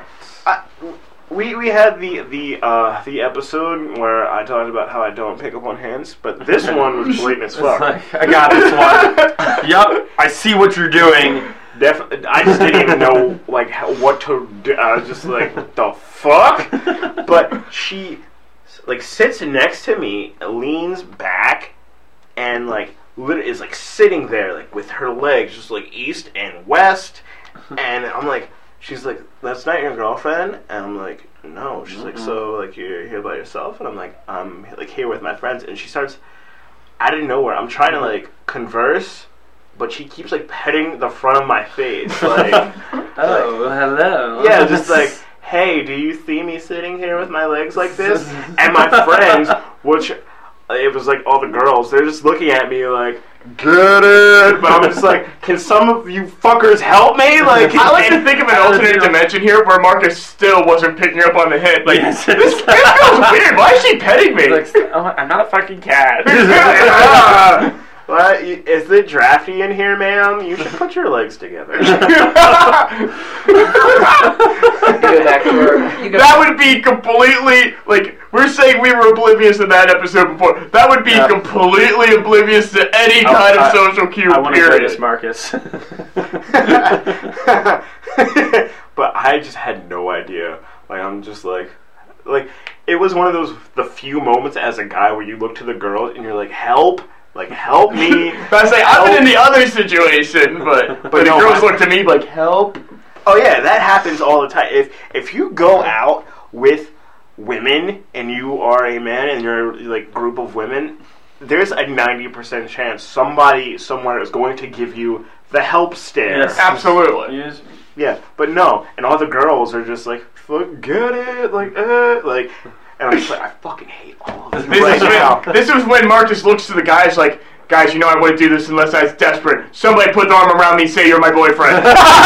We had the episode where I talked about how I don't pick up on hints, but this one was blatant as fuck. I got this one. Yup, I see what you're doing. Definitely, I just didn't even know like what to do. I was just like, what the fuck? But she like sits next to me, leans back, and like is like sitting there like with her legs just like east and west, and I'm like. She's like, that's not your girlfriend? And I'm like, no. She's like, so, like, you're here by yourself? And I'm like, I'm, like, here with my friends. And she starts, out of nowhere, I'm trying to, like, converse, but she keeps, like, petting the front of my face. Like, Oh, hello. yeah, just like, hey, do you see me sitting here with my legs like this? And my friends, which, it was, like, all the girls, they're just looking at me like, get it! But I'm just like, can some of you fuckers help me? Like, I like to think of an alternate dimension here where Marcus still wasn't picking up on the hint. Like, Yes. this girl's weird. Why is she petting me? Like, oh, I'm not a fucking cat. What? Is it drafty in here, ma'am? You should put your legs together. That would be completely, like, we're saying we were oblivious to that episode before. That would be completely oblivious to any kind of social cue, I want to play period. this, Marcus. But I just had no idea. Like, I'm just like, it was one of those, the few moments as a guy where you look to the girl and you're like, help. Like, help me. But I say, I've been in the other situation, but the no, girls look to me like, help. Oh yeah, that happens all the time. If you go out with women and you are a man and you're like group of women, there's a 90% chance somebody somewhere is going to give you the help stare. Yes. Absolutely. Yes. Yeah, but no, and all the girls are just like, forget it, like, and I'm just like, I fucking hate all of this right now. This is when Marcus looks to the guys like, guys, you know I wouldn't do this unless I was desperate. Somebody put the arm around me and say you're my boyfriend.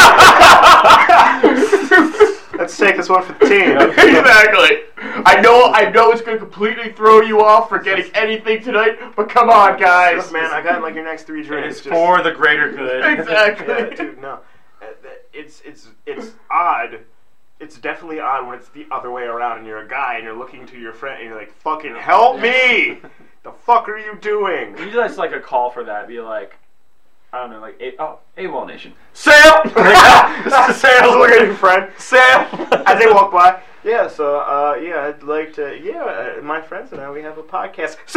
Let's take this one for the team. Exactly. I know it's going to completely throw you off for getting anything tonight, but come on, guys. Look, man, I got like your next 3 drinks. It's for the greater good. Exactly. Yeah, dude, no. It's odd. It's definitely odd when it's the other way around and you're a guy and you're looking to your friend and you're like, fucking help me! The fuck are you doing? You just like a call for that. Be like, I don't know, like AWOL Nation. Sam! Sam, look at your friend. Sam! As they walk by, Yeah, so, I'd like to, my friends and I, we have a podcast. So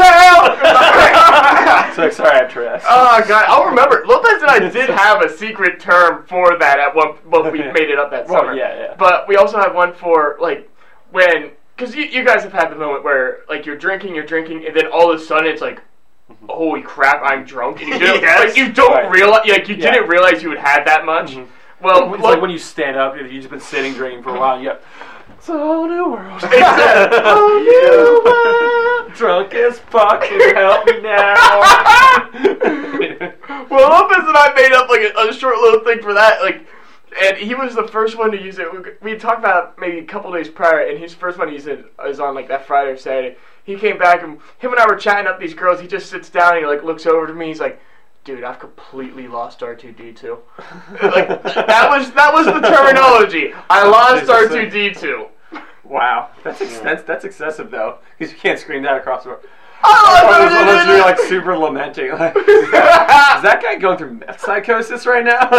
sorry, I have to rest. Oh, God, I'll remember. Lopez and I did have a secret term for that at one, but we made it up that summer. Yeah. But we also have one for, like, when, because you guys have had the moment where, like, you're drinking, and then all of a sudden it's like, holy crap, I'm drunk. And you didn't, like, you don't realize, like, you didn't realize you had had that much. Mm-hmm. Well, it's like when you stand up, you've just been sitting drinking for a while, and you go, it's a whole new world. whole new world. Drunk as fuck, can you help me now? Well, Lopez and I made up, like, a short little thing for that, like, and he was the first one to use it. We talked about it maybe a couple days prior, and his first one to use it was on, like, that Friday or Saturday. He came back, and him and I were chatting up these girls. He just sits down, and he, like, looks over to me. He's like, dude, I've completely lost R2-D2. Like, that was the terminology. I lost R2-D2. Wow, that's excessive though, because you can't scream that across the room. Unless you're like super lamenting. Like, is that guy going through meth psychosis right now?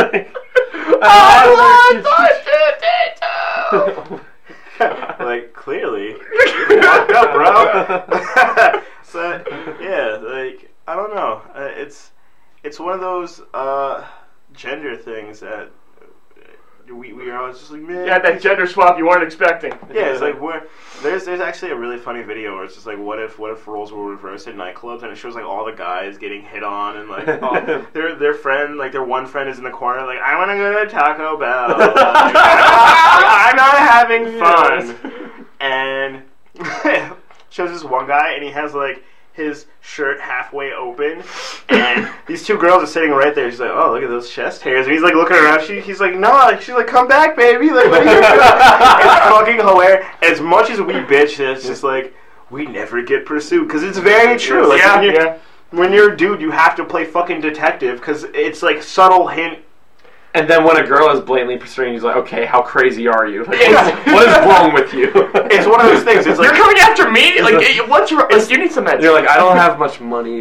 I lost R2-D2. Like, clearly, you're fucked up, bro. So, yeah, like, I don't know. It's one of those gender things that we are always just like, man. Yeah, that gender swap you weren't expecting. Yeah, it's like there's actually a really funny video where it's just like, what if roles were reversed in nightclubs, and it shows like all the guys getting hit on, and like their friend, like their one friend is in the corner, like, I want to go to Taco Bell. Like, I'm not having fun, and shows this one guy, and he has like his shirt halfway open, and these two girls are sitting right there. She's like, oh, look at those chest hairs. And he's like looking around. He's like, no. She's like, come back, baby. Like, what are you doing? It's fucking hilarious. As much as we bitch, it's just like, we never get pursued. Because it's very true. Like, when you're a dude, you have to play fucking detective, because it's like subtle hint. And then when a girl is blatantly pursuing you, he's like, okay, how crazy are you? Like, what is wrong with you? It's one of those things. It's like, you're coming after me? Like, what's your... Like, you need some meds. You're like, I don't have much money.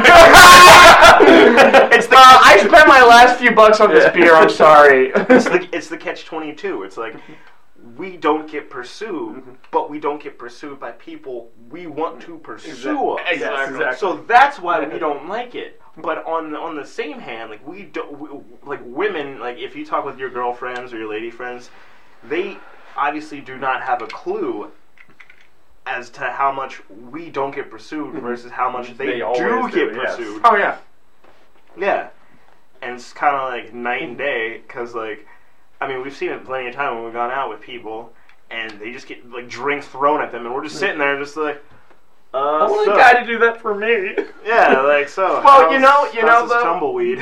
I spent my last few bucks on this beer, I'm sorry. It's the catch-22. It's like, we don't get pursued, but we don't get pursued by people we want to pursue us. Exactly. So that's why we don't like it. But on the same hand, like, like women, like, if you talk with your girlfriends or your lady friends, they obviously do not have a clue as to how much we don't get pursued versus how much they do get pursued. Oh, yeah. Yeah. And it's kind of like night and day, because, like, I mean, we've seen it plenty of time when we've gone out with people, and they just get, like, drinks thrown at them, and we're just sitting there just like, I want a guy to do that for me. Yeah, like, so. Well, you know, though, tumbleweed.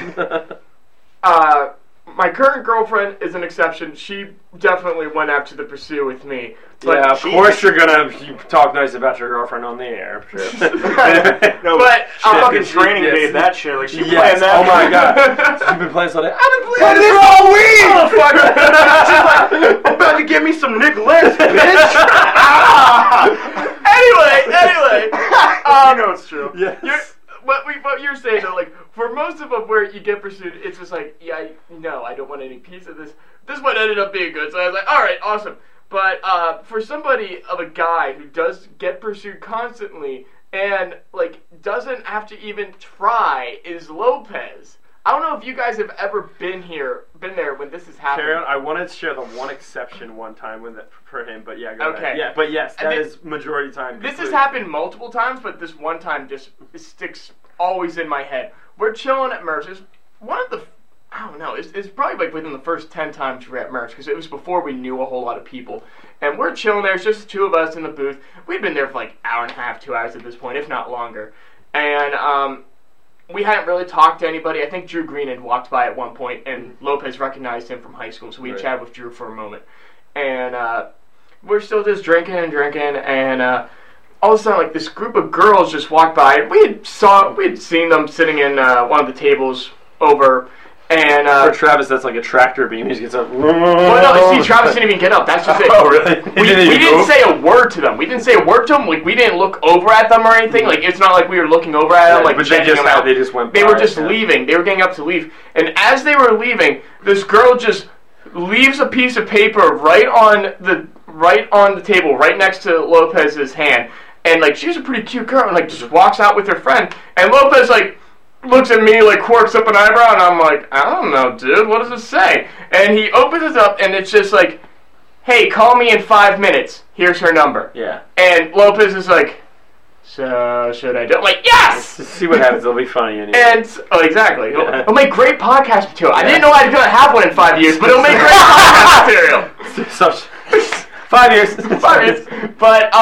My current girlfriend is an exception. She definitely went after the pursuit with me. But yeah, of course you're gonna talk nice about your girlfriend on the air. No, but I'm fucking training day that shit. Like, she playing that. Oh my god, you've been playing so day. I've been playing this all week. She's like, I'm about to give me some Nick List, bitch. Anyway, you know it's true. Yes. What you're saying though, like, for most of them where you get pursued, it's just like, yeah, no, I don't want any piece of this. This one ended up being good, so I was like, all right, awesome. But for somebody of a guy who does get pursued constantly and, like, doesn't have to even try is Lopez. I don't know if you guys have ever been there when this has happened. Carry on. I wanted to share the one exception one time for him, but yeah, go okay. ahead. Yeah, but yes, that is majority time. This has happened multiple times, but this one time just sticks always in my head. We're chilling at Mercer's. One of the, I don't know, it's probably like within the first 10 times we were at Merch, because it was before we knew a whole lot of people. And we're chilling there, it's just the two of us in the booth. We'd been there for like an hour and a half, 2 hours at this point, if not longer. And we hadn't really talked to anybody. I think Drew Green had walked by at one point, and Lopez recognized him from high school, so we chatted with Drew for a moment. And we're still just drinking, and all of a sudden, like, this group of girls just walked by, and we had seen them sitting in one of the tables over. And for Travis, that's like a tractor beam. He just gets up. Well, no, see, Travis didn't even get up. That's just it. Oh, really? We didn't say a word to them. Like, we didn't look over at them or anything. Like, it's not like we were looking over at them, like, but checking them out. They just went by. They were just leaving. They were getting up to leave. And as they were leaving, this girl just leaves a piece of paper right on right on the table, right next to Lopez's hand. And, like, she's a pretty cute girl, and, like, just walks out with her friend. And Lopez, like, looks at me, like, quirks up an eyebrow, and I'm like, I don't know, dude, what does it say? And he opens it up, and it's just like, hey, call me in 5 minutes. Here's her number. Yeah. And Lopez is like, so, should I do it? I'm like, yes! See what happens. It'll be funny. Anyway. And, exactly. Yeah. It'll make great podcast material. I didn't know I was going to have one in 5 years, but it'll make great podcast material. 5 years. 5 years. But,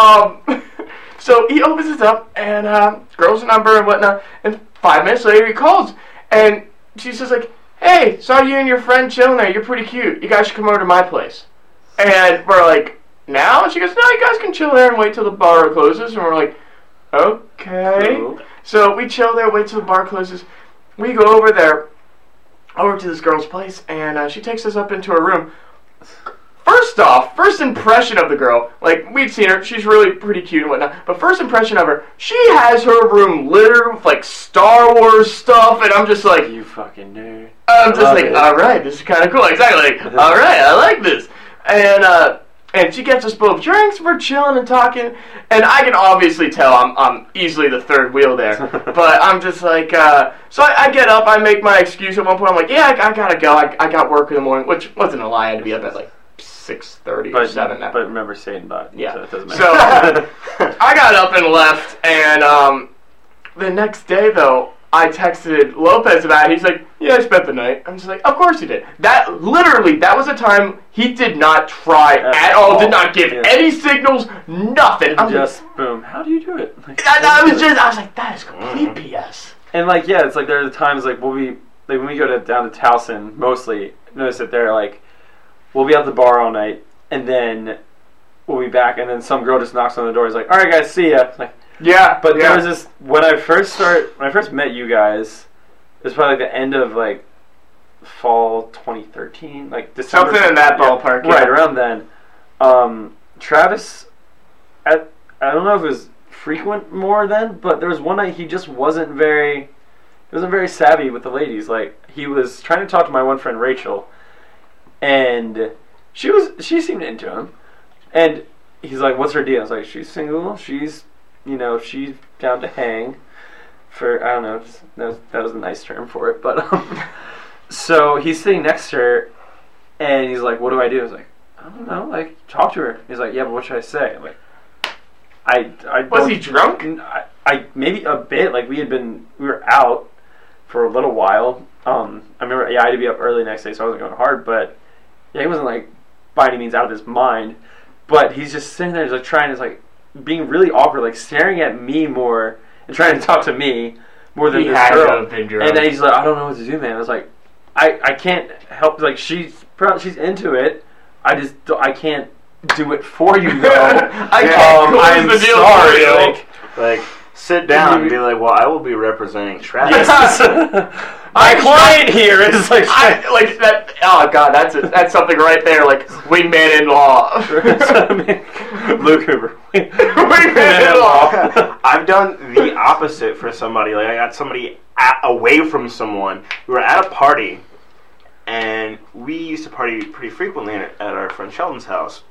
so he opens it up, and girl's number and whatnot, and 5 minutes later he calls, and she says, like, hey, saw you and your friend chilling there, you're pretty cute, you guys should come over to my place. And we're like, now? And she goes, no, you guys can chill there and wait till the bar closes. And we're like, okay. Cool. So we chill there, wait till the bar closes. We go over there, over to this girl's place, and she takes us up into her room. First off, first impression of the girl, like, we'd seen her, she's really pretty cute and whatnot, but first impression of her, she has her room littered with, like, Star Wars stuff, and I'm just like, you fucking nerd. I'm just like, alright, this is kind of cool, exactly, like, alright, I like this. And she gets us both drinks, we're chilling and talking, and I can obviously tell I'm easily the third wheel there, but I'm just like, so I get up, I make my excuse at one point, I'm like, yeah, I gotta go, I got work in the morning, which wasn't a lie, I had to be up at, like, 6:30 or 7 now. But remember Satan bought. Yeah. So it doesn't matter. So I got up and left, and the next day though, I texted Lopez about it. He's like, yeah, I spent the night. I'm just like, of course he did. That was a time he did not try at all, did not give any signals, nothing. I'm just boom. How do you do it? Like, I was like, that is complete BS. And like, yeah, it's like there are times like when we go down to Towson, mostly notice that they're like, we'll be at the bar all night, and then we'll be back, and then some girl just knocks on the door. He's like, all right, guys, see ya. Like, yeah, but there was this, when I first met you guys, it was probably like the end of, like, fall 2013, like, December. Something in that ballpark, yeah. Right, around then. Travis, I don't know if it was frequent more then, but there was one night he just wasn't very savvy with the ladies. Like, he was trying to talk to my one friend, Rachel, and she seemed into him, and he's like, what's her deal? I was like, she's single, she's down to hang for, I don't know, that was a nice term for it, but so he's sitting next to her, and he's like, what do I do? I was like, I don't know, like, talk to her. He's like, yeah, but what should I say? I'm like, I was he drunk? I maybe a bit, like, we were out for a little while. I remember, I had to be up early the next day, so I wasn't going hard, but yeah, he wasn't, like, by any means out of his mind, but he's just sitting there, he's like, trying to, like, being really awkward, like, staring at me more, and trying to talk to me more than this girl, and then he's like, I don't know what to do, man. I was like, I can't help, like, she's into it, I can't do it for you, though. I'm sorry, like, sit down and be like, well, I will be representing Travis. Yes. My client here is like that. Oh God, that's something right there. Like wingman in law. Luke Hoover. Wingman in law. I've done the opposite for somebody. Like I got somebody away from someone. We were at a party, and we used to party pretty frequently at our friend Sheldon's house.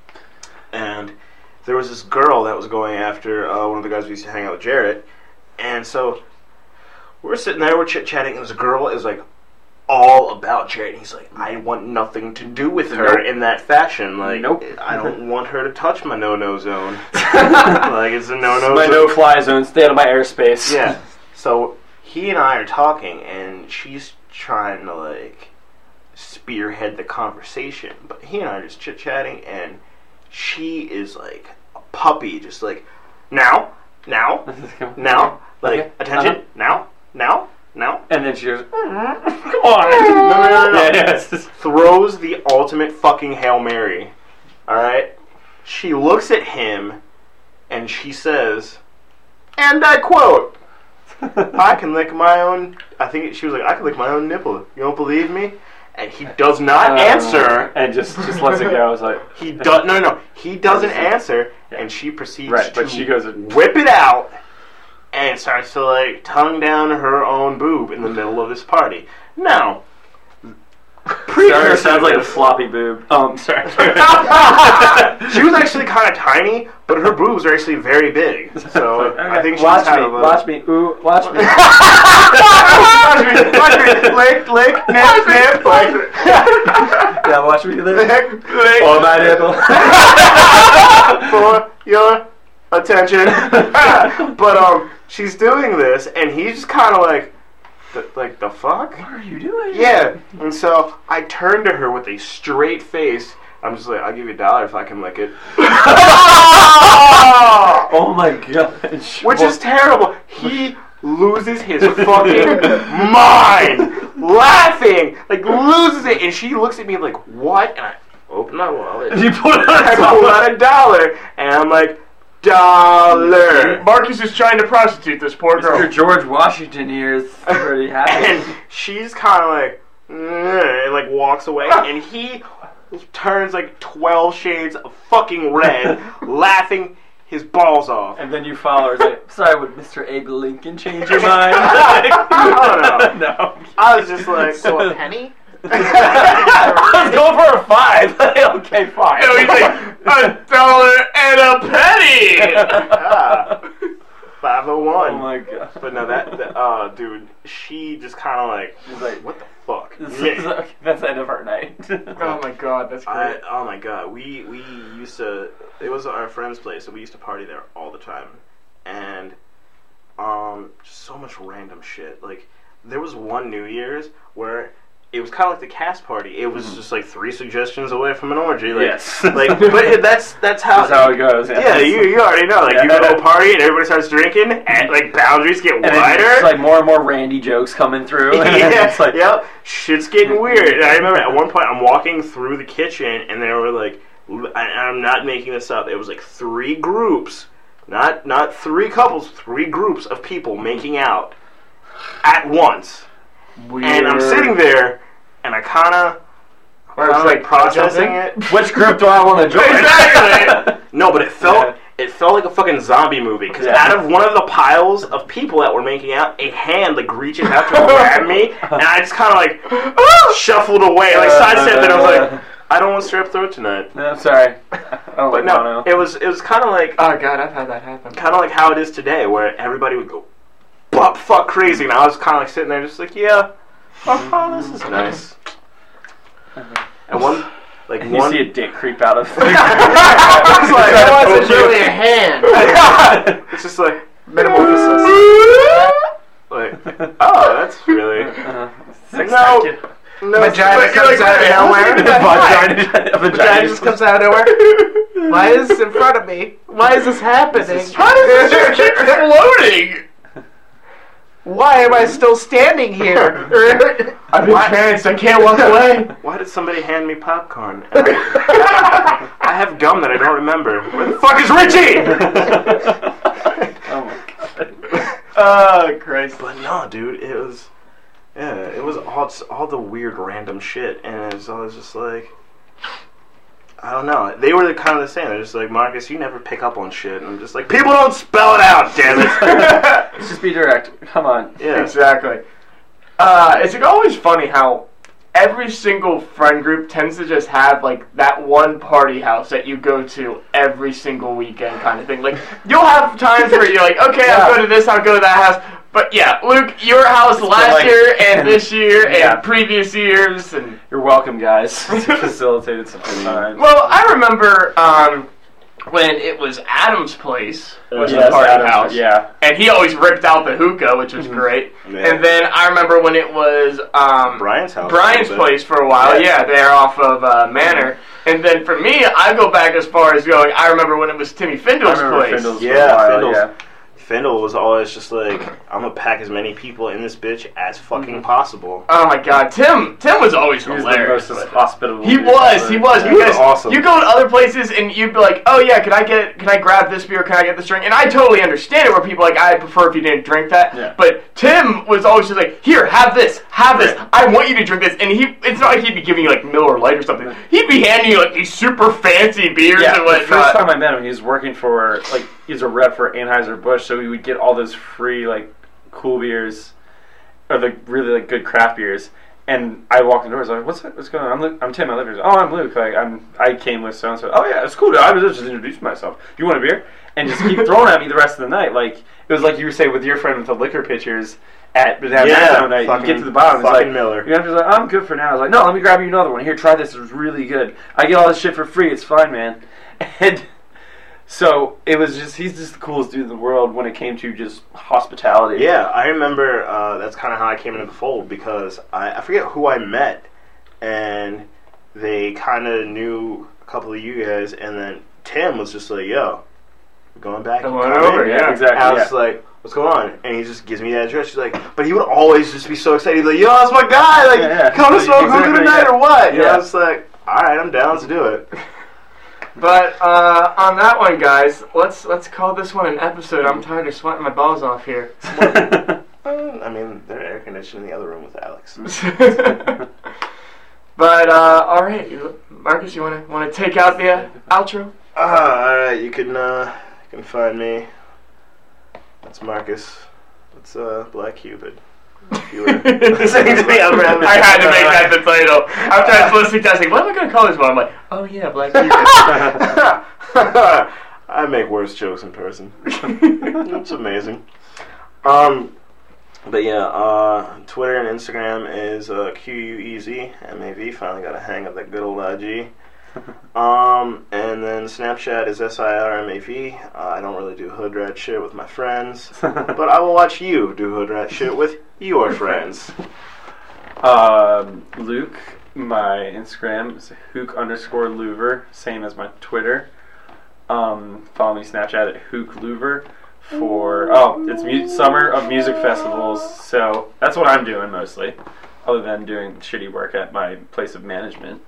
And there was this girl that was going after one of the guys we used to hang out with, Jarrett, and so we're sitting there, we're chit-chatting, and this girl is, like, all about Jarrett, and he's like, I want nothing to do with her in that fashion. Like, I don't want her to touch my no-no zone. Like, it's a no-no zone. My no-fly zone, stay out of my airspace. Yeah. So, he and I are talking, and she's trying to, like, spearhead the conversation, but he and I are just chit-chatting, and she is, like, a puppy, just like, now, like, attention, now, and then she goes, come on, no. Yes. Throws the ultimate fucking Hail Mary, alright? She looks at him, and she says, and I quote, I can lick my own, I think she was like, I can lick my own nipple, you don't believe me? And he does not answer, and just lets it go. I was like, he doesn't answer, and she proceeds but she goes whip it out, and starts to like tongue down her own boob in the middle of this party. Now, precursor sounds like a floppy boob. Sorry. She was actually kind of tiny, but her boobs are actually very big. So I think she's watch kind me, of watch me, ooh, watch me. watch me, lick, nip. Yeah, watch me lick. Lick. Oh, my nipple. For your attention. But she's doing this, and he's just kind of like the fuck? What are you doing? Yeah. And so I turned to her with a straight face. I'm just like, I'll give you $1 if I can lick it. Oh my gosh. Which is terrible. He loses his fucking mind, laughing, like loses it, and she looks at me like, what? And I open my wallet. You pull out I pull out $1, and I'm like, $1. Marcus is trying to prostitute this poor girl. Mr. George Washington here is pretty happy. And she's kind of like, and like walks away, and he turns like 12 shades of fucking red, laughing his balls off. And then you follow her and say, sorry, would Mr. Abe Lincoln change your mind? I don't know. No. I was just like, So a penny? Let's go for a 5. Okay, fine. No, he's like, $1 and a penny! 501. Oh my god. But no, dude, she just kind of like, She's like, what the fuck? okay, that's the end of our night. Oh my god, that's great. Oh my god, we used to. It was our friend's place, so we used to party there all the time, and just so much random shit. Like there was one New Year's where it was kind of like the cast party. It was just like 3 suggestions away from an orgy. Like, Yes. like, but that's how. That's how it goes. Yeah, you already know. Like you go to a party and everybody starts drinking, and like boundaries get And then wider. it's like more and more Randy jokes coming through. And Yeah, it's like, yep, shit's getting weird. And I remember at one point I'm walking through the kitchen and there were like, I'm not making this up, it was like 3 groups, not 3 couples, 3 groups of people making out at once. Weird. And I'm sitting there and I kind of like processing it. which group do I want to join? Exactly. No, but it felt like a fucking zombie movie, because out of one of the piles of people that were making out, a hand like reaches out to grab me, and I just kind of like shuffled away, like sidestepped it. I was like, I don't want strep throat tonight. No, sorry. I don't But no, it was kind of like Oh god, I've had that happen. kind of like how it is today, where everybody would go butt fuck crazy, and I was kind of like sitting there, just like, yeah, oh, this is nice. And You see a dick creep out of it's like, That wasn't really a hand. it's just like Metamorphosis. like, oh, that's really no. Vagina comes out of nowhere. Vagina just comes out of nowhere. Why is this in front of me? Why is this happening? How does this just keep floating? Why am I still standing here? I've been tranced, I can't walk away. Why did somebody hand me popcorn? And I have gum that I don't remember. Where the fuck is Richie? Oh my god. Oh, Christ. But no, dude, it was all the weird random shit, and I was just like, I don't know. They were kind of the same. They're just like, Marcus, you never pick up on shit. And I'm just like, people don't spell it out, damn it. Let's just be direct. Come on. Yeah. Exactly. It's always funny how every single friend group tends to just have like that one party house that you go to every single weekend kind of thing. Like you'll have times where you're like, okay, I'll go to this, I'll go to that house. But yeah, Luke, your house last year and this year and previous years, and You're welcome, guys. Facilitated some good times. well, I remember when it was Adam's place was the party Adam's, house. Yeah. And he always ripped out the hookah, which was great. Yeah. And then I remember when it was Brian's house. Brian's place for a while. Yeah, there off of Manor. And then for me, I go back as far as going, I remember when it was Timmy Findle's place. Findle's Yeah, for a while, Findle's. yeah. Findle was always just like, I'm gonna pack as many people in this bitch as fucking possible. Oh my god, Tim was always He was hilarious. the most hospitable. He was He was because awesome. you go to other places and you'd be like, oh yeah, can I grab this beer, can I get this drink? And I totally understand it where people are like, I'd prefer if you didn't drink that. Yeah. But Tim was always just like, here, have this, I want you to drink this. And it's not like he'd be giving you like Miller Lite or something. He'd be handing you like these super fancy beers Yeah, and the first whatnot. time I met him, he was working for, like, he was a rep for Anheuser-Busch, so we would get all those free, like, cool beers, or the really, like, good craft beers, And I walk in the door. I was like, "What's going on? I'm Tim. I live here." "Oh, I'm Luke. Like, I came with so and so." "Oh yeah, it's cool. I was just introducing myself. Do you want a beer?" And just keep throwing at me the rest of the night. Like it was like you were saying with your friend with the liquor pitchers at that night. You get to the bottom. It's like Miller. You're just like, "I'm good for now." I was like, "No, let me grab you another one. Here, try this. It's really good. I get all this shit for free. It's fine, man." And so it was just, he's just the coolest dude in the world when it came to just hospitality. Yeah, I remember that's kind of how I came into the fold, because I forget who I met, and they kind of knew a couple of you guys, and then Tim was just like, "Yo, we're going back." Come on over, yeah. Exactly. I was like, "What's going on?" And he just gives me the address. He's like, but he would always just be so excited. He'd be like, "Yo, that's my guy. Like, come to smoke hookah tonight or what?" Yeah. And I was like, "All right, I'm down to do it." But on that one, guys, let's call this one an episode. I'm tired of sweating my balls off here. I mean, they're air conditioned in the other room with Alex. But all right, Marcus, you want to take out the outro? All right, you can find me. That's Marcus. That's Black Cupid. If you were listening to me, I had to make that the title. After I was listening to it, I was like, what am I going to call this one? I'm like, oh yeah, Black Cupid. I make worse jokes in person. It's amazing. But yeah, Twitter and Instagram is QUEZMAV. Finally got a hang of that good old IG. And then Snapchat is SIRMAV. I don't really do hood rat shit with my friends, but I will watch you do hood rat shit with your friends. Luke, my Instagram is Hook_Louver, same as my Twitter. Follow me Snapchat at HookLouver for it's summer of music festivals, so that's what I'm doing mostly, other than doing shitty work at my place of management.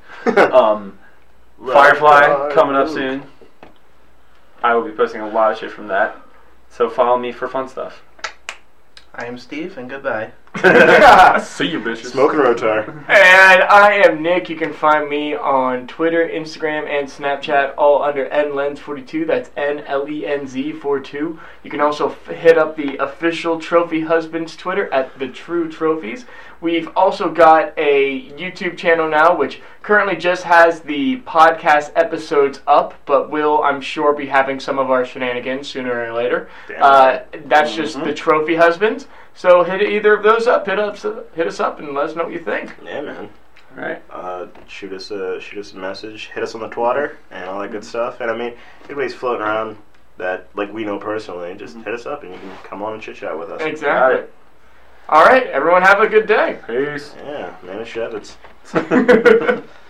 Firefly coming up soon. I will be posting a lot of shit from that, so follow me for fun stuff. I am Steve, and goodbye. See you, bitches. Smoking rotar. And I am Nick. You can find me on Twitter, Instagram, and Snapchat, all under NLenz42. That's NLENZ42. You can also hit up the official Trophy Husbands Twitter at The True Trophies. We've also got a YouTube channel now, which currently just has the podcast episodes up, but will, I'm sure, be having some of our shenanigans sooner or later. That's just The Trophy Husbands. So hit either of those up. Hit us up and let us know what you think. Yeah, man. All right. Shoot us a message. Hit us on the Twitter and all that good stuff. And I mean, anybody's floating around that like we know personally, just hit us up and you can come on and chit chat with us. Exactly. All right, everyone have a good day. Peace. Yeah, man, Shevitz.